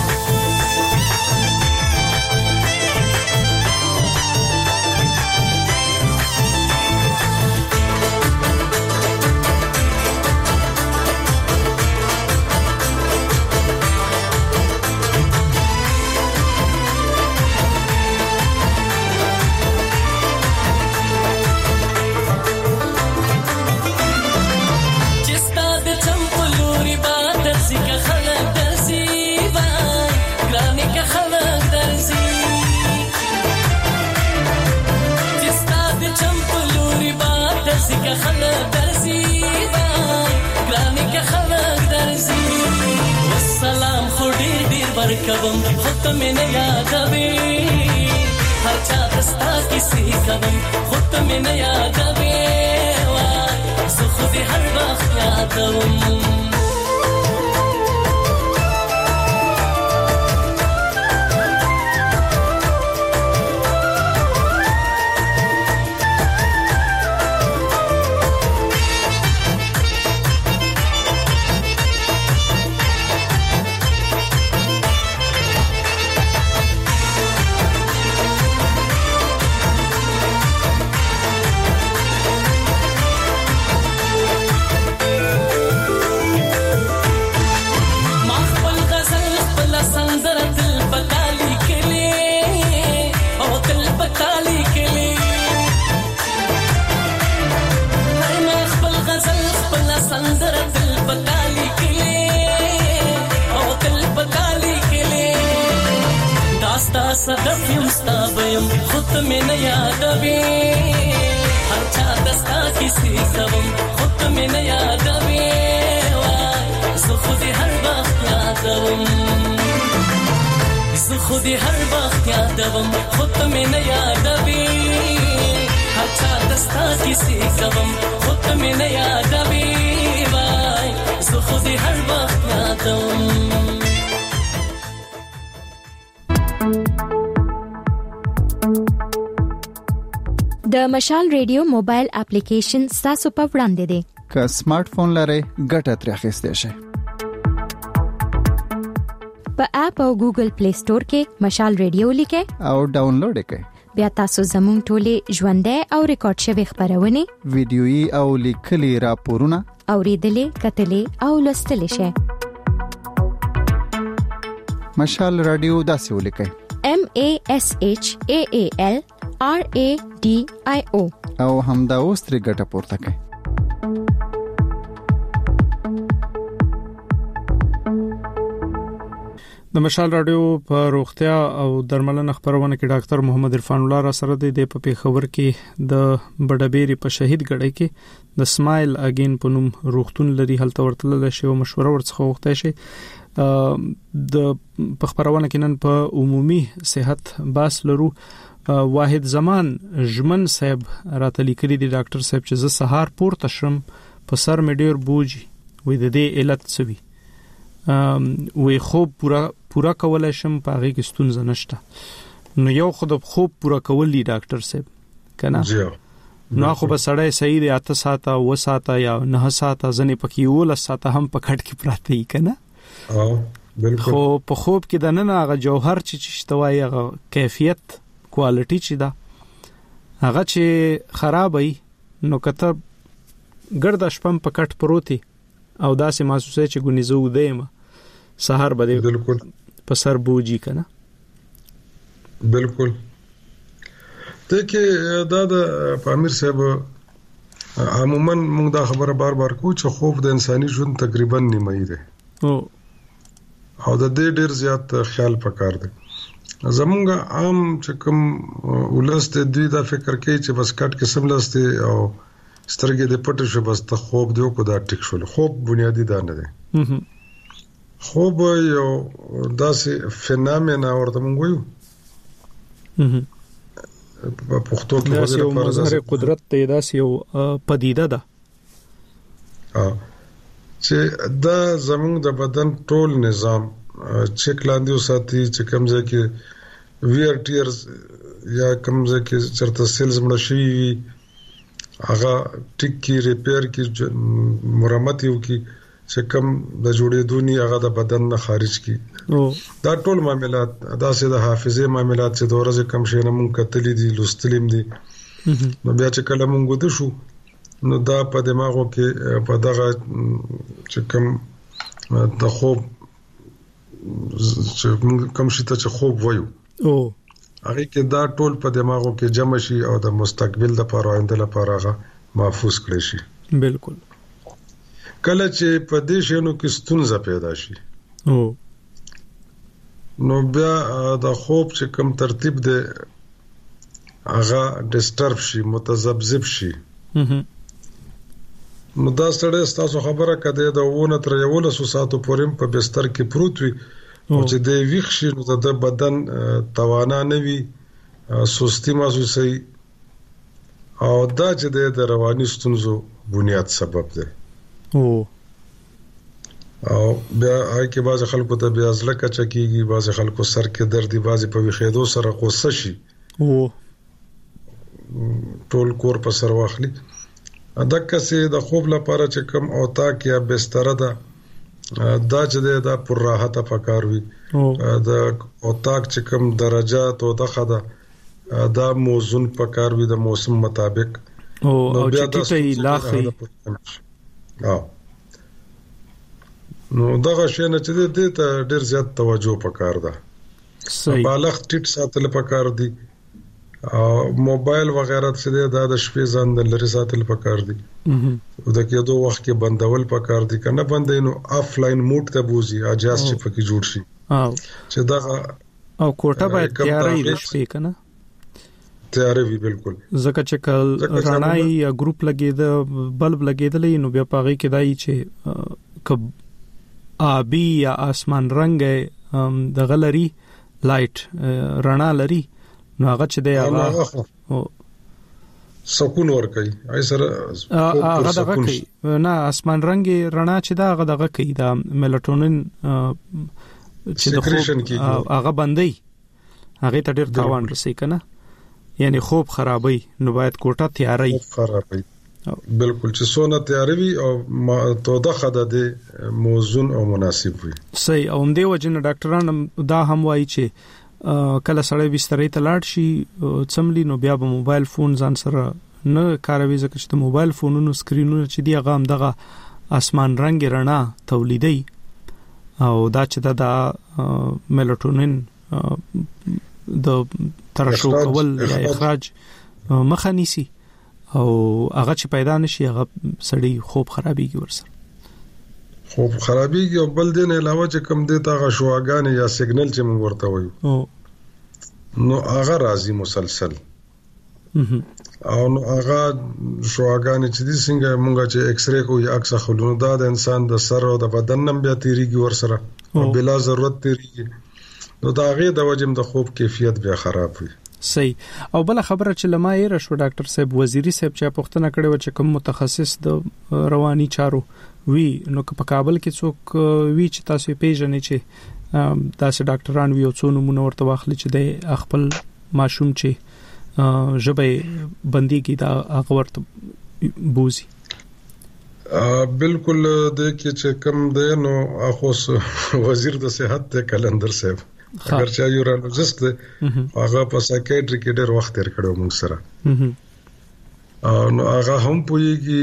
خلک درځي ګرانې که خلک درځي والسلام خو ډېر ډېر ورکوم خو ته مې نه یادوي هر چا ته ستا کیسې کوم خو ته مې نه یادوي وای زه خو دې هر وخت یادوم صدف یم ستابیم خود می نه یادوي هر چا دستا کسی کوم خود می نه یادوي زه خود هر وخت یادوم زه خود هر وخت یادوم خود می نه یادوي هر چا دستا کسی کوم خود می نه یادوي زه خود هر وخت یادوم. د مشال ریډیو موبایل اپلیکیشن تاسو په وړاندې دی. که سمارټ فون لرئ ګټه ترې اخیستئ شئ. په اپ او ګوګل پلی سٹور کې مشال ریډیو لیکئ او ډاونلوډ کړئ. بیا تاسو زموږ ټولې ژوندۍ او ریکارډ شوی خبرونه ویډیويي او لیکلي راپورونه اوریدلې کتلې او لوستلې شئ. مشال رادیو داسې ولیکئ: M A S H A A L R A D I O او همدا اوس ترې ګټه پورته کړئ. د مشال رادیو په روغتیا او درملنه خبرونه کې ډاکټر محمد عرفان الله را سره دی په پیښور کې د بډبېری په شهید غړی کې د سمایل اگین په نوم روغتون لري هلته ورتلل شي او مشوره ورڅخه وغوښتل شي. د خبرونه کې نن په عمومي صحت باس لرو. واحد زمان ژمن صاحب راته لیکلي دی ډاکټر صاحب چې زه سهار پورته شم په سر مې ډیر بوجي وې د دې علت څه وي وې خوب پورا پورا کولای شم په هغه کې ستونزه نشته. نو یو خود خوب پورا کولی ډاکټر صاحب کنه نو خو به سړی صحیح دی اته ساعته و ساعته یا نه ساعته ځنې پکې ول ساعته هم په کټ کې پراته یې کنه. او بالکل خو په خوب کې د نن هغه جوهر چې چشتوي هغه کیفیت کوالټي چې دا هغه چې خرابای نو کته ګرد شپم په کټ پروتي او داسې محسوسه چې ګونی زو دیمه سحر بده بالکل په سر بوجي کنه. بالکل ته کې دا د امیر صاحب عموما موږ دا خبره بار بار کو چې خوف د انساني ژوند تقریبا نیمه ده او او د دې ډیر زیات خیال پکار دی. زمونږ عام چې کوم ولسته دوی دا فکر کوي چې بس کټ کې سملاسته او سترګې د پټ شو بس ته خوب دیو کو دا ټیک شول. خوب بنیادی دا نه دی. خوب یو داسې فینامنا ورته مونږ وایو په پښتو کې دا یو مظهر قدرت دی داسې یو پدیده ده چې دا زمونږ د بدن ټول نظام چیک لاندې وساتي چې کومځه کې ویر ټیرز یا کومځه کې چرته سیلز مړ شي هغه ټیک کی ریپیر کی مرمت یو کی چې کوم د جوړېدو ني هغه د بدن نه خارج کی دا ټول معاملات دا سه د حافظه معاملات چې د ورځې کم شي نه مونږ کتلې دي لوستلې دي نو بیا چې کله مونږ ود شو نو دا په دماغو کې په دغه چې کوم د خوب چې کوم شي ته چې خوب وایو او هغه کې دا ټول په دماغو کې جمع شي او د مستقبل د لپاره آینده لپاره هغه محفوظ کړی شي. بالکل کله چې په دې شنو کې ستونزه پیدا شي او نو بیا د خوب چې کوم ترتیب دی هغه ډیسټرب شي متذبذب شي. نو دا سره تاسو خبره کده د ونه تر یو لسو ساعتو پورې په بستر کې پروت وي او چې د ویښ شي نو د بدن توانا نه وي سستی محسوسي او دا چې د رواني ستونزو بنیاد سبب دی. او او بیا هغه کې بعض خلکو ته بیا ځلکه چکیږي بعض خلکو سر کې درد دي بعض په ویښېدو سره غوسه شي او ټول کور په سر واخلي. دغه څه د خوب لپاره چې کوم او تا کې بستر ده دا چې دا پر راحت پکار وي د او تا چې کوم درجات او دغه ده دا موزون پکار وي د موسم مطابق او او چې ته لاخي او نو دغه شی نه چې دې ته ډیر زیات توجه پکار ده. صحیح بالغ ټیټ ساتل پکار دي او موبایل وغیرہ څه ده د شپې ځان د لری ساتل پکار دي او د کېدو وخت کې بندول پکار دي کنه بندې نو آفلاین موډ ته بوزي اجازه چې پکې جوړ شي چې دا او کوټه باید تیارې د شپې کنه تیارې وی بالکل زکه چې کل رڼای یا ګروپ لګید بلب لګیدلې نو بیا پاغي کېدای چې کب آبی یا آسمان رنگ د غلری لایټ رڼا لري نو هغه چې دی هغه سکون ور کوي ای سره هغه دغه کوي نه آسمان رنگ رڼا چې دا هغه دغه کوي دا میلاتونین چې د خوب هغه بندي هغه ته ډیر تاوان رسي کنه یعنی خوب خرابوي نو باید کوټه تیاري خرابوي بالکل چې سونه تیاروي او توده خده د موزون او مناسب وي صحیح او هم دی وجنه ډاکټران دا هم وایي چې کله سړی بسترې ته لاړ شي څملی نو بیا به موبایل فون ځان سره نه کاروي ځکه چې د موبایل فونونو سکرینونه چې دی هغه هم دغه آسمان رنگ رڼا تولیدي او دا چې دا میلاتونین د ترشح کول یا اخراج مخه نیسي او هغه چې پیدا نشي هغه سړی خوب خرابيږي ورسره خوب خرابيږي او بل دین علاوه چې کم دی تا غشواګان یا سیګنل چې موږ ورته وایو نو هغه راځي مسلسل او نو هغه شواګان چې دي څنګه موږ چې ایکس ری کوو یا عکس خلونو دا د انسان د سر او د بدن نم بیا تیریږي ورسره او بلا ضرورت تیریږي نو دا غي د وجم د خوب کیفیت بیا خراب وي صحیح او بل خبره چې لما یې رشو ډاکټر صاحب وزیری صاحب چې پوښتنه کړې و چې کوم متخصص د رواني چارو وی نو په کابل کې څوک وی چې تاسو پیژنې چې تاسو ډاکټران وی او څو نمونه ورته واخلي چې د خپل ماشوم چې ژبه بندي کی دا هغه ورته بوزي بالکل د کې چې کم دی نو اخوس وزیر د صحت ته کلندر صاحب اگر چا یورولوژیست هغه په سایکیاتری کې ډېر وخت تیر کړو موږ سره نو هغه هم پويږي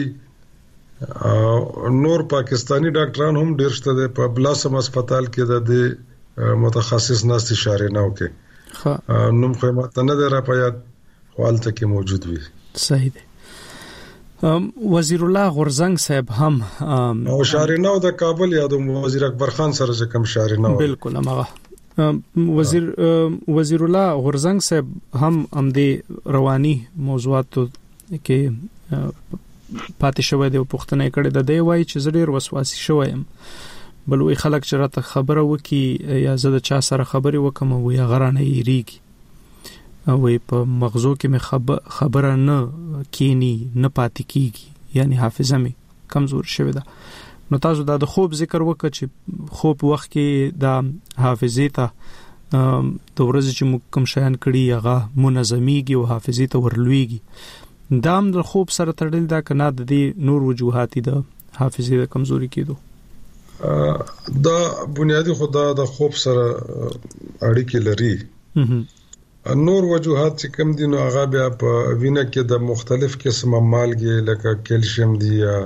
نور پاکستانی ډاکټران هم ډېر شته په بلاسم هسپتال کې د متخصص ناس اشاره نه وکي نو خو ماته نه درا پیات حالت کې موجود وي صحیح دی وزیر الله غورزنګ صاحب هم او شارینو د کابل یا د وزیر اکبر خان سره کوم شارینو بالکل هغه وزیر وزیر الله غورزنګ صاحب هم هم د رواني موضوعات کې پاتې شوی دی پوښتنه کړې ده دی وایي چې زړه وسواسي شوم بل وی خلک چې راته خبره وکي یا زه د چا سره خبري وکم وی غرانه یریږي او په مغزو کې مې خبره نه کینی نه پاتې کیږي یعنی حافظه مې کمزور شوه ده نو تاسو دا د خوب ذکر وکړ چې خوب وخت کې د حافظې ته د ورځې چې کوم شیان کړي هغه منظميږي او حافظې ته ورلويږي دا هم د خوب سره تړل دا کنه د دې نور وجوهات د حافظې د کمزوري کېدو دا بنیادی خدا د خوب سره اړیکې لري نور وجوهات چې کم دي نو هغه بیا په وینه کې د مختلف قسم مالګې لکه کیلشیم دی یا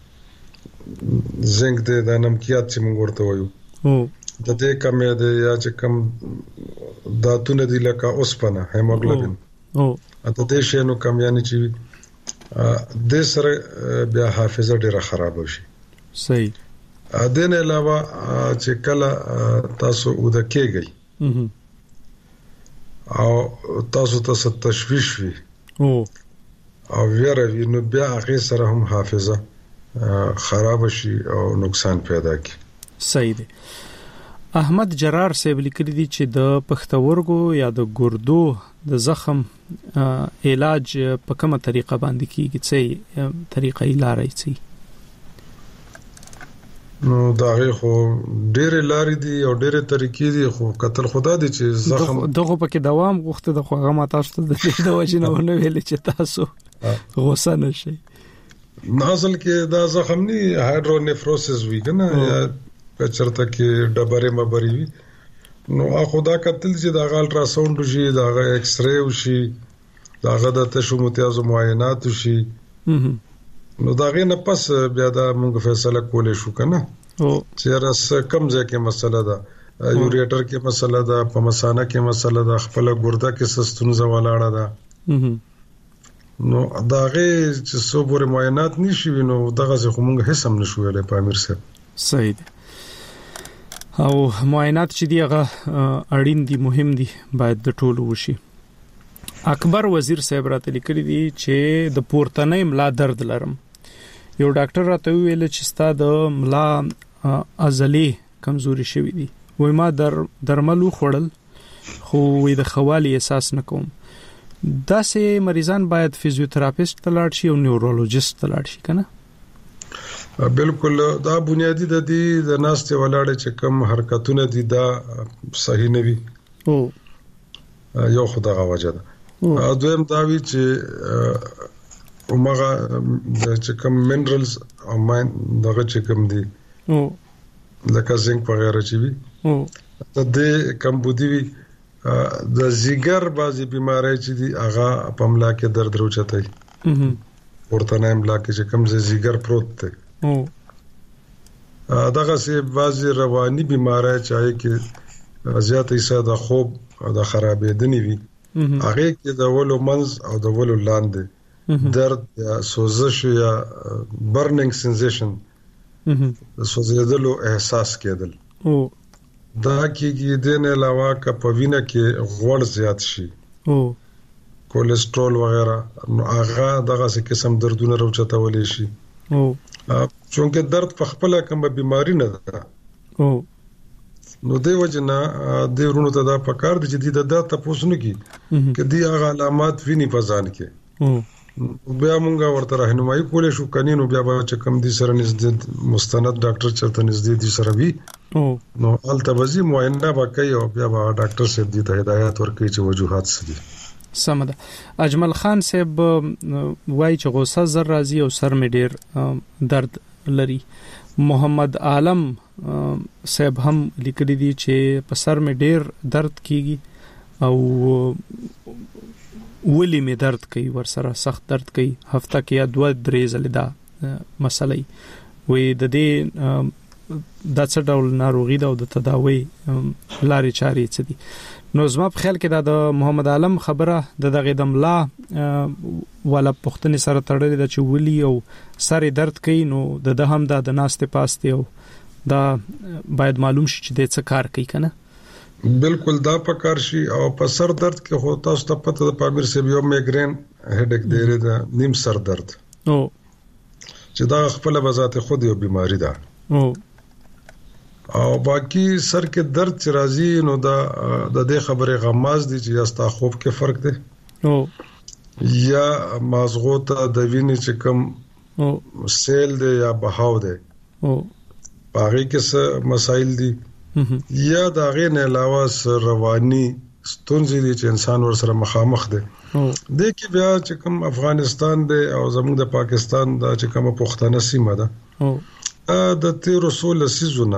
زنک دی د نمکیات چې موږ ورته وایو د دې کمې دی یا چې کم داتونه دی لکه اوسپنه هیموګلوبین او د دې شینو کم یعنی چې د سره بیا حافظه ډیره خراب شي صحیح ا دې نه علاوه چې کله تاسو ود کېږئ او تاسو ته ست تشويش وي او او ویره وی نو بیا هغه سره هم حافظه خراب شي او نقصان پیدا کی صحیح دی احمد جرار صاحب لیکلی دی چې د پښتورګو یا د ګردو د زخم علاج په کومه طریقه باندې کیږي څه طریقه یې لاري څه نو دا خو ډېر لارې دي او ډېر طریقې دي خو قتل خدا دي چې زخم دغه پکې دوام غوښته د خو هغه ما تاسو ته د دې د وجنه ونه ویل چې تاسو غوسه نشئ اصل کې دا زخم نه هایدرونیفروسس وی کنه یا چرته کې ډبره مبري وي نو خدا قتل چې دا الټرا ساوند شي دا ایکس ری شي دا غدا تشو متیازو معاینات شي نو دا غي نه پس بیا دا موږ فیصله کولې شو کنه او چې راس کم ځای کې مسله ده یوریټر کې مسله ده په مثانه کې مسله ده خپل ګرده کې سستونزه ولاړه ده نو دا غي چې صبر معاینات نشي نو دغه څه موږ هیڅ هم نشو ویلې په امیر صاحب صحیح او معاینات چې دی هغه اړین دي، مهم دي، باید د ټولو وشي. اکبر وزیر صاحب راته لیکلي دي چې د پورتنۍ ملا درد لرم. یو ډاکټر راته ویل چې ستا د ملا عضلې کمزوري شوې دي. وای ما در درمل خوړل خو وې د خوالي احساس نکوم. داسې مریضان باید فزیوتراپیست ته لاړ شي او نیورولوژیست ته لاړ شي کنه. بالکل دا بنیادی د دې د ناستې ولاړې چې کم حرکتونه دي دا صحیح نه وي. او یو خدای غوجه ده. او دویم دا وی چې عمره د چې کم منرالز او ماین دغه چې کم دي او لکه زنک وغیرہ چې وي او د دې کم بودی وي د زیګر بازي بیماری چې دي هغه په ملا کې درد روچتای. ورته نه ملا کې چې کم زیګر پروت دی. او دغه سي بازي رواني بیماری چې کې زیات حصہ د خوب او د خرابېدنې وي هغه کې د ولو منز او د ولو لاندې درد یا سوزش یا برنینګ سنسیشن د سوزیدلو احساس کېدل. او دا کې د نه علاوه ک په وینه کې غوړ زیات شي او کولیسټرول وغیرہ نو هغه دغه څه قسم دردونه راوچتولې شي. او چونکه درد په خپل کومه بیماری نه ده. او نو دی وجنا د ورونو ته دا پکار دي چې د داتا پوسنه کی کې دی هغه علامات ویني په ځان کې. او بیا مونږه ورته راهنمایي کولې شو کني نو بیا به چې کم دي سره نږدې مستند ډاکټر چرته نږدې دي سره وی نو البته وزي معاینه وکړي او بیا به ډاکټر صاحب دي ته هدایت ورکړي چې وجوهات څه دي. سمده. اجمل خان صاحب وای چې غوسه زر راځي او سر می ډیر درد لري. محمد عالم صاحب هم لیکلي دي چې په سر می ډیر درد کیږي او ولی می درد کوي، ور سره سخت درد کوي، هفته کې یا دوه درې ځله دا مسلې وې د دې د څه ډول ناروغي ده او د تداوی لارې چارې څه دي. نو زما په خیال کې دا د محمد عالم خبره د دغه دملا ولا پښتني سره تړلې ده چې ولی او سر درد کوي نو د ده هم د ناستې پاسته او دا باید معلوم شي چې د څه کار کوي کنه. بالکل دا پکار شي. او په سر درد کې هو تاسو ته پته د پامیر سی بیو میګرین هډیک دی دا نیم سر درد او چې دا خپل بذات خود یو بیماری ده. او او باقی سر کې درد چې راځي نو دا د دې خبره غماز دي چې یاستا خوب کې فرق دی او یا مازغو ته د وینې چې کم او سیل دی یا بهاو دی او باقي کې څه مسائل دي یا دا غیر نه علاوه رواني ستونزې دي چې انسان ور سره مخامخ دي. د کې بیا چې کوم افغانستان دی او زموږ د پاکستان دا چې کوم پښتنه سیمه ده او د تیر رسول سيزونه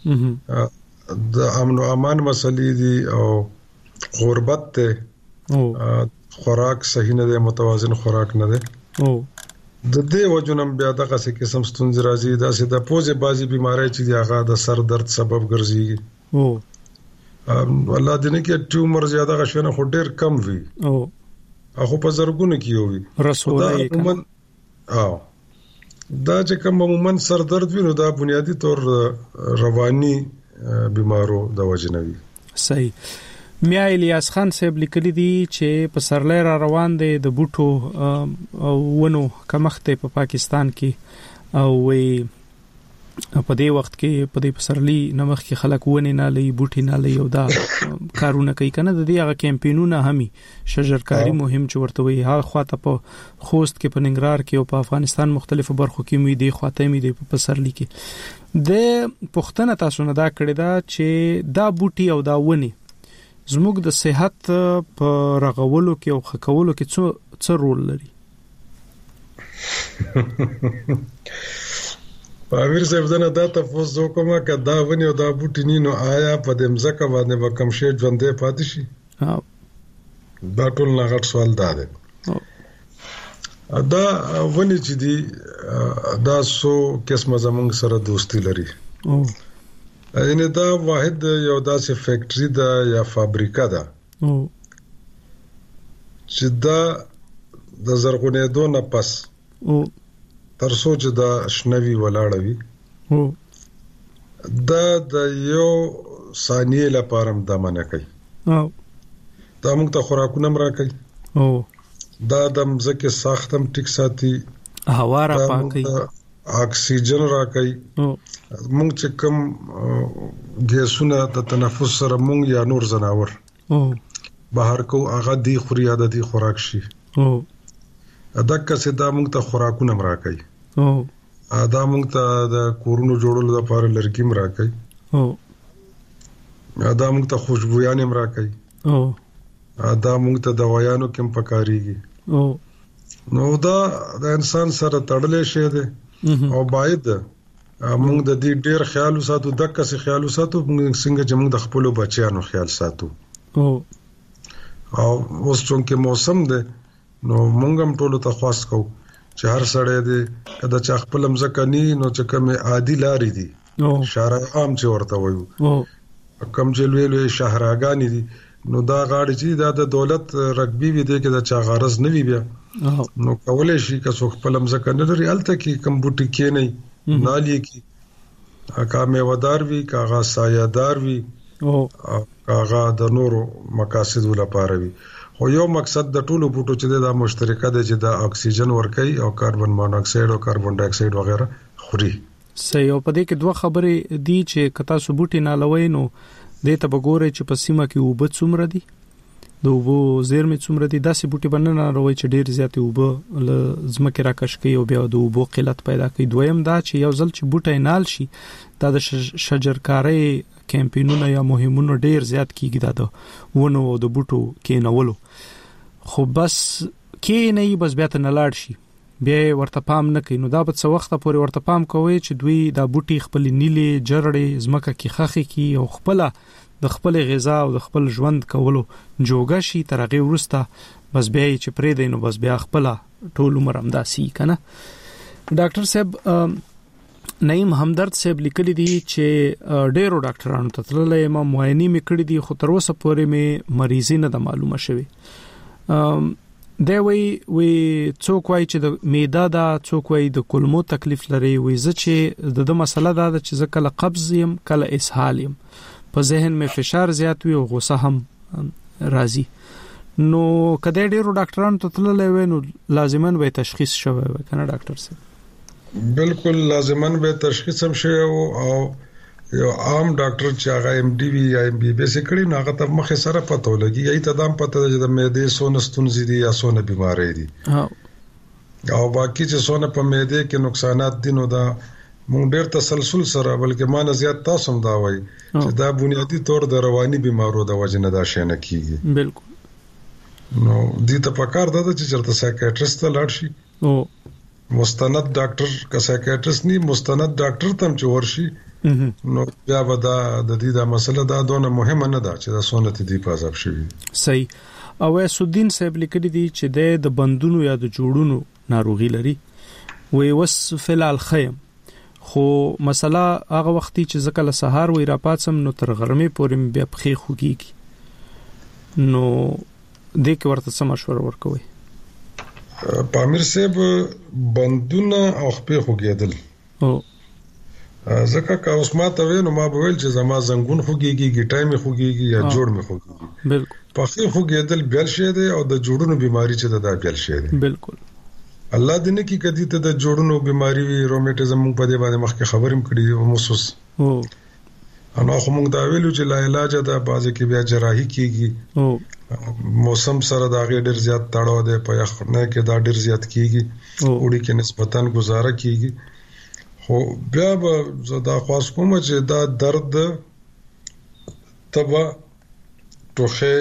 د امن او امان مسلې دي او غربت ته او خوراک صحیح نه دی، متوازن خوراک نه دی. او د دې وجنم بیا دغه څه قسم ستونزې راځي. دا سه د پوزې بازي بیماری چې دی هغه د سر درد سبب ګرځي. او الله دې نه کې ټیومر زیاده غشنه خو ډیر کم وي او هغه په زرګونه کې وي رسولای کوم. او دا چې کوم عموما سر درد وي نو دا بنیادی طور رواني بیمارو د وجنوي. صحیح. میا الیاس خان صاحب لیکلی دي چې په سرلې را روان دي د بوټو او ونو کمخته په پاکستان کې او وي په دې وخت کې په دې سرلې نمخ کې خلک ونه نه لې بوټي نه لې او دا کارونه کوي کنه. د دې هغه کمپینونه همي شجرکاری مهم چې ورته وي هغه خواته په خوست کې په ننګرهار کې او په افغانستان مختلفو برخو کې مې دي خواته مې دي په سرلې کې د پښتنه تاسو نه دا کړی دا چې دا بوټي او دا ونه زموږ د صحت په رغولو کې او خکولو کې څه څه رول لري. پامیر صاحب زنه دا تاسو کومه کدا ونی او دا بوټی نو آیا په دې مزکه باندې به کم شي ژوندې پاتې شي؟ ها دا ټول نه غټ سوال دا دی. دا ونی چې دی دا سو قسمه زمونږ سره دوستی لري. او یعنی دا واحد یو داسې فیکټری ده یا فابریکه ده او چې دا د زرغونېدو نه پس او تر څو چې دا شنوي ولاړوي او دا د یو ثانیه لپاره د منع کوي او دا موږ ته خوراکونه مرا کوي او دا د مزکه ساختم ټیک ساتي هوا را پاکي اکسیجن را کوي موږ چې کوم ګیسونه د تنفس سره موږ یا نور زناور او بهر کو هغه دی خوري عادت دی خوراک شي او ادکه سي دا موږ ته خوراکونه مرا کوي او دا موږ ته د کورونو جوړولو لپاره لرګي مرا کوي او دا موږ ته خوشبويانه مرا کوي او دا موږ ته دوايانو کوم پکاريږي او نو دا د انسان سره تړلې شي ده او باید موږ د دې ډېر خیال وساتو دغه څه خیال وساتو موږ څنګه چې موږ د خپل بچیانو خیال ساتو او او اوس چې موسم ده نو موږ هم ټول ته خواست کوو چې هر سړی دې کله چې خپل مزکه ني نو چې کوم عادي لاري دي شارع عام چې ورته وایو او کم چې لوی لوی شهرګانی دي نو دا غاړي چې دا د دولت رګبي وي دي کې دا چا غرض نه وي بیا نو کولای شي که څوک خپل مزکه نه لري الته کې کم بوټي کې نه نالي کې اکا میوادار وي کاغه سایه‌دار وي او هغه د نورو مقاصد لپاره وي خو یو مقصد د ټولو بوټو چې د مشترکه ده چې د اکسیجن ورکي او کاربن مونوکساید او کاربن ډای اکساید وغیرہ خوري صحیح او په دې کې دوه خبرې دي چې کتا سبوټي نه لوي نو د ته بګوري چې په سیمه کې وبد څومره دي د وبو زیرمې څومره دي داسې بوټي باندې نه راوي چې ډیر زیات وب ل زمکه راکش کوي او بیا د وبو قلت پیدا کوي دویم دا چې یو ځل چې بوټي نال شي دا د شجرکاري کمپینونو یا مهمونو ډیر زیات کیږي دا د ونو او د بوټو کې نولو خو بس کې نه بس بیا ته نلاړ شي بیا ورته پام نه کوي نو دا په څو وخت پورې ورته پام کوي چې دوی دا بوټي خپل نیلې جرړې زمکه کې خخې کی او خپل د خپل غذا او د خپل ژوند کولو جوګه شي ترغه ورسته بس بیا چې پرې دینو بس بیا خپل ټول عمر همداسي کنه ډاکټر صاحب نعیم همدرد صاحب لیکلي دي چې ډیرو ډاکټرانو ته تللې ما معاینه میکړې دي خو تر اوسه پورې مې مریضي نه د معلومه شوی دا وی وی څوک وای چې د معده دا څوک وای د کولمو تکلیف لري وی زه چې د د مسله دا چې زه کله قبض يم کله اسهال يم په ذهن مې فشار زیات وي او غوسه هم راځي نو کله ډیرو ډاکټرانو ته تللې وای نو لازمن به تشخیص شوی وای کنه ډاکټر صاحب بالکل لازمن به تشخیص هم شوی او یو عام ډاکټر چې هغه ایم ډي وی یا ایم بي بي سي کړي نو هغه ته مخه سره پته ولګي یی ته دام پته چې د معدې سونه ستونزې دي یا سونه بیماری دي او باقي چې سونه په معدې کې نقصانات دي نو دا مونږ ډېر تسلسل سره بلکې ما نه زیات تاسو هم دا وایي چې دا بنیادی طور د رواني بیمارو د وجه نه دا شي نه کیږي بالکل نو دې ته پکار ده چې چرته سایکیاټریست ته لاړ شي او مستند ډاکټر کا سایکیاټریست نه مستند ډاکټر تم چې ورشي نو بیا به دا د دې د مسله دا دونه مهمه نه ده چې دا سنت دي په حساب شي صحیح او اسودین صاحب لیکلي دي چې د بندونو یا د جوړونو ناروغي لري وې وس فلال خیم خو مسله هغه وختي چې ځکه له سهار وې را پاتسم نو تر غرمې پورې بیا پخې خوږي نو دې کې ورته سم مشوره ورکوي پامیر صاحب بندونه او خپې خوږیدل او زکه که اوس ما ته وینم ما به ویل چې زما زنګون خوږيږي ګټای می خوږيږي یا جوړ می خوږيږي بالکل پخې خوږیدل بیل شي دی او د جوړونو بيماري چې دا بیل شي دی بالکل الله دې نه کی کدی ته د جوړونو بيماري وي روماتیزم په دې باندې مخکې خبرم کړی او محسوس او انا خو موږ دا ویلو چې لا علاج ده بازه کې بیا جراحي کیږي او موسم سره دا غیر ډیر زیات تړاو دی په یخنه کې دا ډیر زیات کیږي وړي کې نسبتاً گزاره کیږي خو بیا به زدا خاص کوم چې دا درد تبا ټوخه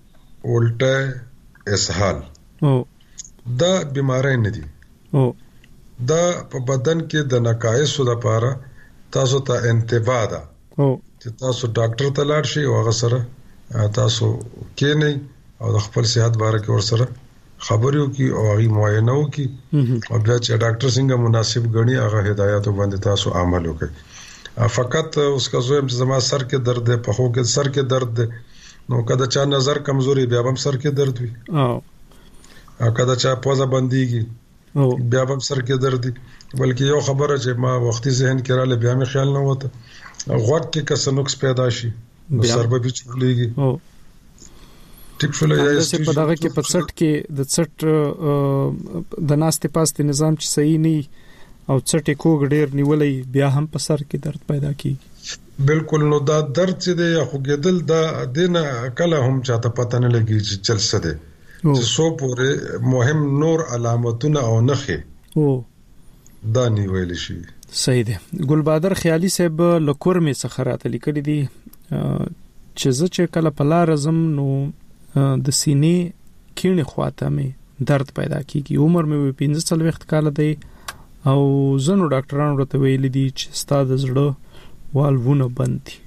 الټه اسهال او دا بیماری نه دي او دا په بدن کې د نقایصو لپاره تاسو ته انتباه ده او چې تاسو ډاکټر ته لاړ شئ او هغه سره تاسو کې نه او د خپل صحت باره کې ور سره خبرو کی او هغه معاینه وکي او بیا چې ډاکټر څنګه مناسب غني هغه هدایت باندې تاسو عمل وکړي فقط اوس کا زویم چې زما سر کې درد ده په خو کې سر کې درد ده نو کله چې نظر کمزوري بیا هم سر کې درد وي او او کله چې پوزه بنديږي بیا هم سر کې درد دي بلکې یو خبره چې ما وختي ذهن کې رااله بیا مې خیال نه وته غوږ کې کسنوکس پیدا شي نو سر به چولېږي ټیک شو لای چې په دغه کې په څټ کې د څټ د ناستې پاستې نظام چې صحیح نه او څټ کوګ ډیر نیولې بیا هم په سر کې درد پیدا کیږي بالکل نو دا درد چې دی یا خوګېدل دا دینه کله هم چاته پته نه لګي چې چل څه دی چې سو پورې مهم نور علامتونه او نخې او دا نیول شي صحیح دی ګلبادر خیالي صاحب لکور می څخه راته لیکلي دي چې زه چې کله په لار زم نو د سینې کینې خواته می درد پیدا کیږي عمر می پنځه څلوېښت کال دی او زنو ډاکټرانو راته ویلي دي چې ستاسو زړه والونه بند دي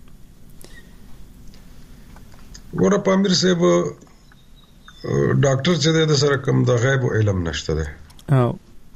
ګوره پامیر صاحب ډاکټر چې د سره کوم د غیب علم نشته ده او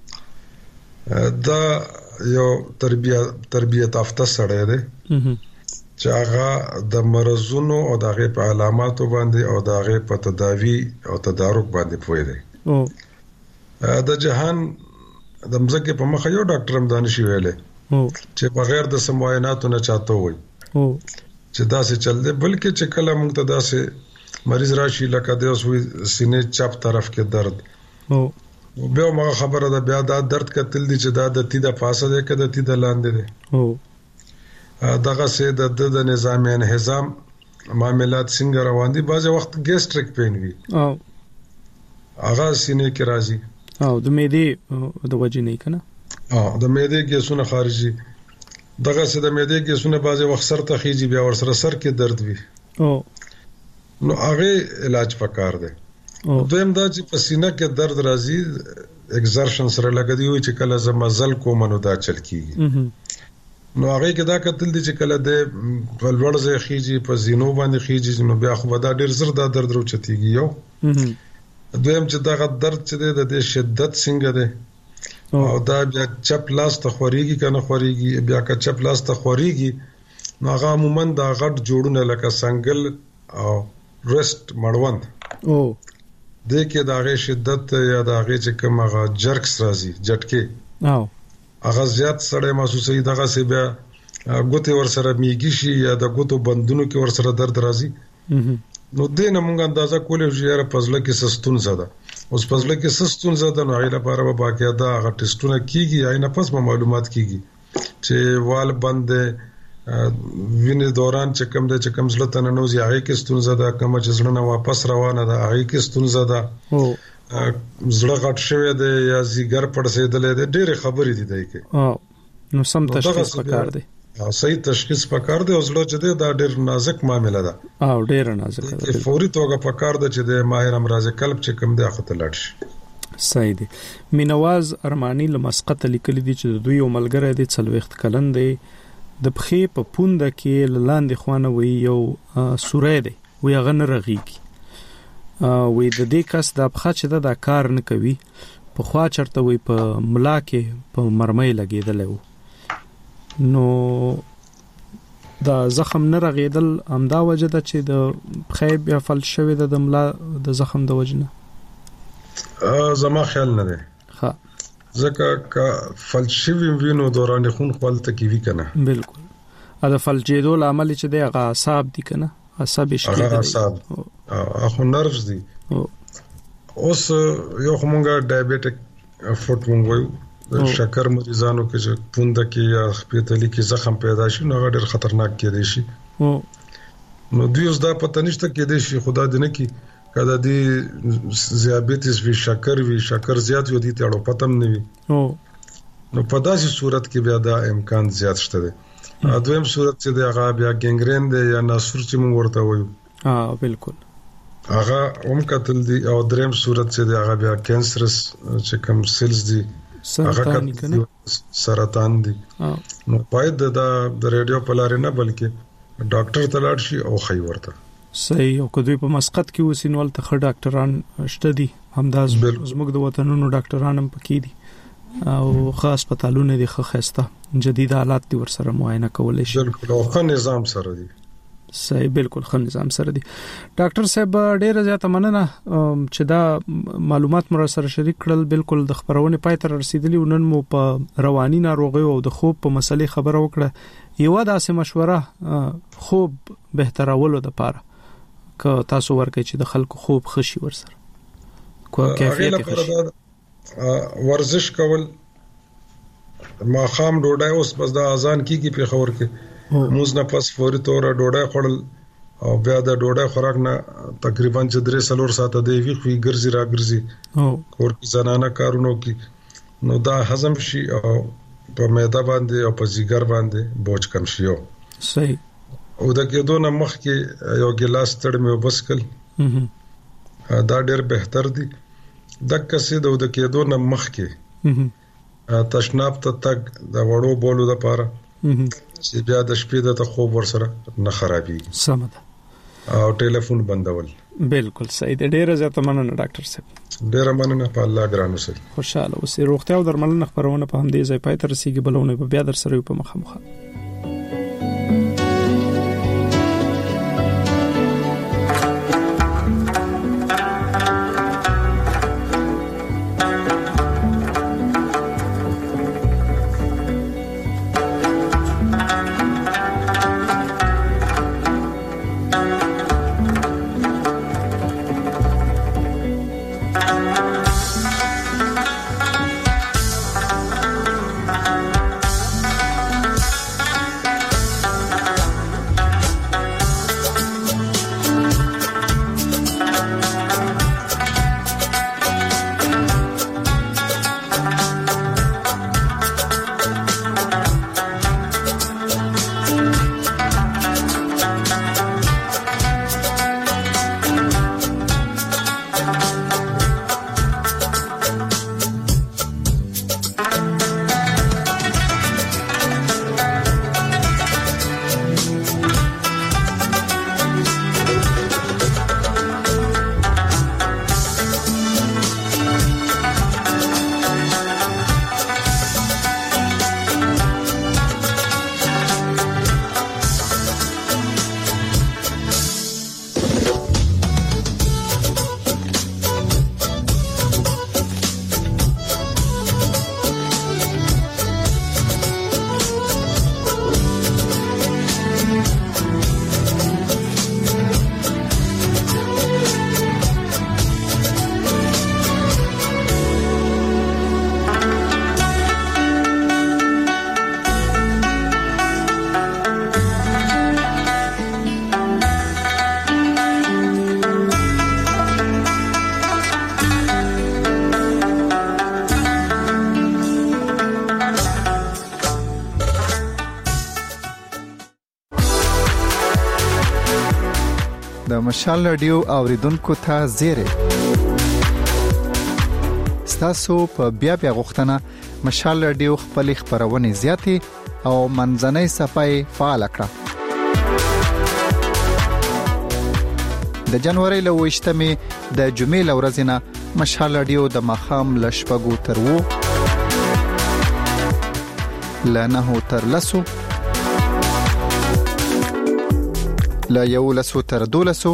دا یو تربیت تربیت یافته سره ده چې هغه د مرزونو او د غیب علاماتو باندې او د غیب په تداوی او تدارک باندې پوي دی او د جهان د مزګه په مخ یو ډاکټر هم دانشي ویلې چې بغیر د سمویناتو نه چاته وي او چې دا څه چل دی بلکې چې کله موږ ته دا څه مریض راشي لکه د اوسوي سینې چپ طرف کې درد او بیا ما خبره ده بیا دا درد کتل دي چې دا د تی د پاسه ده کې د تی د لاندې ده او دغه سه د د نظام انهضام معاملات څنګه روان دي بعض وخت ګیسټریک پین وي او هغه سینې کې راځي او د معدې د وجې نه کنه اه د معدې ګیسونه خارجي دغه سه د معدې ګیسونه بعض وخت سر ته خيږي بیا ور سره سر کې درد وي او نو هغه علاج پکار دی دویم دا چې پسینه کې درد راځي ایگزرشن سره لګدي وي چې کله زما مزل کوم نو دا چل کیږي نو هغه کې دا کتل دي چې کله د ولور زه خيږي په زینو باندې خيږي نو بیا خو دا ډیر زر دا درد روچتيږي یو دویم چې دا درد چې د شدت څنګه دی او دا بیا چپ لاس ته خوريږي کنه خوريږي بیا که چپ لاس ته خوريږي نو هغه عموما دا غټ جوړونه لکه سنگل او رست مړوند او د کې دا غي شدت یا دا غي چې کوم هغه جرکس راځي جټکي او هغه زیات سره محسوسي دغه سی بیا ګوتې ور سره میږي شي یا د ګوتو بندونو کې ور سره درد راځي نو دینه مونږ اندازه کولې چې یاره پزله کې سستون زده اوس پزله کې سستون زده نو غیله لپاره به باقاعده هغه ټیسټونه کیږي یا نه پس معلومات کیږي چې وال بند وینې دوران چې کوم د چې کوم زلته نه نوځي هغه کې ستون زده کوم چې زړه واپس روانه ده هغه کې ستون زده او زړه غټ شوی دی یا زیګر پړسېدلې دی ډېر خبرې دي دی کې او نو سم تشخیص پکار دی صحیح تشخیص پکار دی او زړه چې دی دا ډېر نازک معاملې ده او ډېر نازک ده فوري توګه پکار ده چې د ماهر امراض قلب چې کوم دی خطر لړ شي صحیح دی مینواز ارمانی لمسقط لیکل دي چې دوی یو ملګری دی څلويخت کلن دی د پخې په پونده کې لاندې خوانه وي یو سورې دی وي هغه نه رغيږي وي د دې کس د پخه چې دا کار نه کوي په خوا چرته وي په ملا کې په مرمۍ لګیدل وو نو دا زخم نه رغیدل همدا وجه ده چې د پخې بیا فل شوی د ملا د زخم د وجنه زما خیال نه دی ها زکه کا فلشوی وینو دوران خون خپل تکیوي کنه بالکل دا فلجیدو عمل چې دی هغه اعصاب دي کنه اعصاب شکی دي اعصاب اخو نرفز دي اوس یو کومه ډایابټیک فوت مونږ شکر مریضانو کې چې پوند کې یا خپېتلی کې زخم پیدا شي نو ډېر خطرناک کېدی شي نو دوی اوس دا پته نشته کېدی شي خدا دې نه کې کله دې ذیابیطس وی شکر وی شکر زیات یو دي ته اړو پتم نه وي نو په داسې صورت کې بیا دا امکان زیات شته دی دویم صورت چې دی هغه بیا ګنګرین دی یا ناسور چې موږ ورته وایو ها بالکل هغه هم قتل دی او دریم صورت چې دی هغه بیا کینسرس چې کوم سیلز دی سرطان کنه سرطان دی نو باید د ریډیو په لارې نه بلکې ډاکټر ته لاړ شي او خی ورته صحیح او کدوې په مسقط کې وسینول ته خ ډاکټران شته دي همداز زموږ د وطنونو ډاکټران هم پکې دي او خاص هسپتالونه دي خو خسته جدید حالات دي ورسره معاینه کولای شي بالکل او ښه نظام سره دي صحیح بالکل خن نظام سره دی. ډاکټر صاحب ډیره زیاته مننه چې دا معلومات مر سره شریک کړل. بالکل د خبرونه پای تر رسیدلی ونن مو په رواني ناروغي او د خوب په مسلې خبره وکړه. یو داسې مشوره خوب بهترولو د پاره که تاسو ورکړئ چې د خلکو خوب خشي ورسره کو کیفیت خشي. ورزش کول ما خام ډوډۍ اوس بس د اذان کیږي په خبر کې موږ نه پس فوري تور ډوډۍ خورل او بیا د ډوډۍ خوراک نه تقریبا چې درې سلور ساعته دی وی خو ګرځي را ګرځي او کور کې زنانه کارونو کې نو دا هضم شي او په معده باندې او په ځیګر باندې بوج کم شي. صحیح. او د کېدو نه مخ کې یو ګلاس تړ مې وبسکل دا ډېر بهتر دی. د کسې د کېدو نه مخ کې تشناب ته تک د وړو بولو د پاره چې بیا د شپې د خوب ور سره نه خرابېږي. سم ده. او ټلیفون بندول. بالکل صحیح ده. ډیره زیاته مننه ډاکټر صاحب. ډیره مننه په الله ګرانو سره. خوشاله اوسئ. روغتیا او درملنه خبرونه په همدې ځای پای ته رسیدي. بلونه په بیا در سره په مخامخ. د مشال رادیو اوریدونکو ته زیره ستاسو په بیا بیا غوښتنه مشال رادیو خپل خبرونه زیاتې او منځنۍ صفای فعال کړه. د جنوري له وشتمې د جمعې لورځنه مشال رادیو د مخام لشپګو تر وو لنه تر لسو لا یو لسو تر دولسو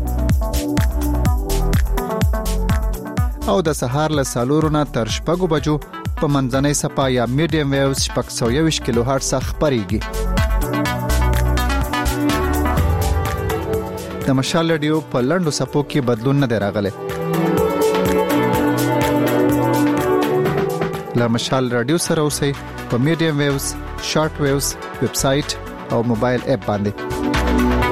او د سهار له سالورونه تر شپږو بجو په منځنۍ صفا یا میډیم ویوز شپږ سوه یوویشت کیلو هرټز خبريږي. د مشال رادیو په لندو صفو کې بدلون نه راغلی. لا مشال رادیو سره اوسئ په میډیم ویوز، شارټ ویوز، ویب سټ او موبایل اپ باندې.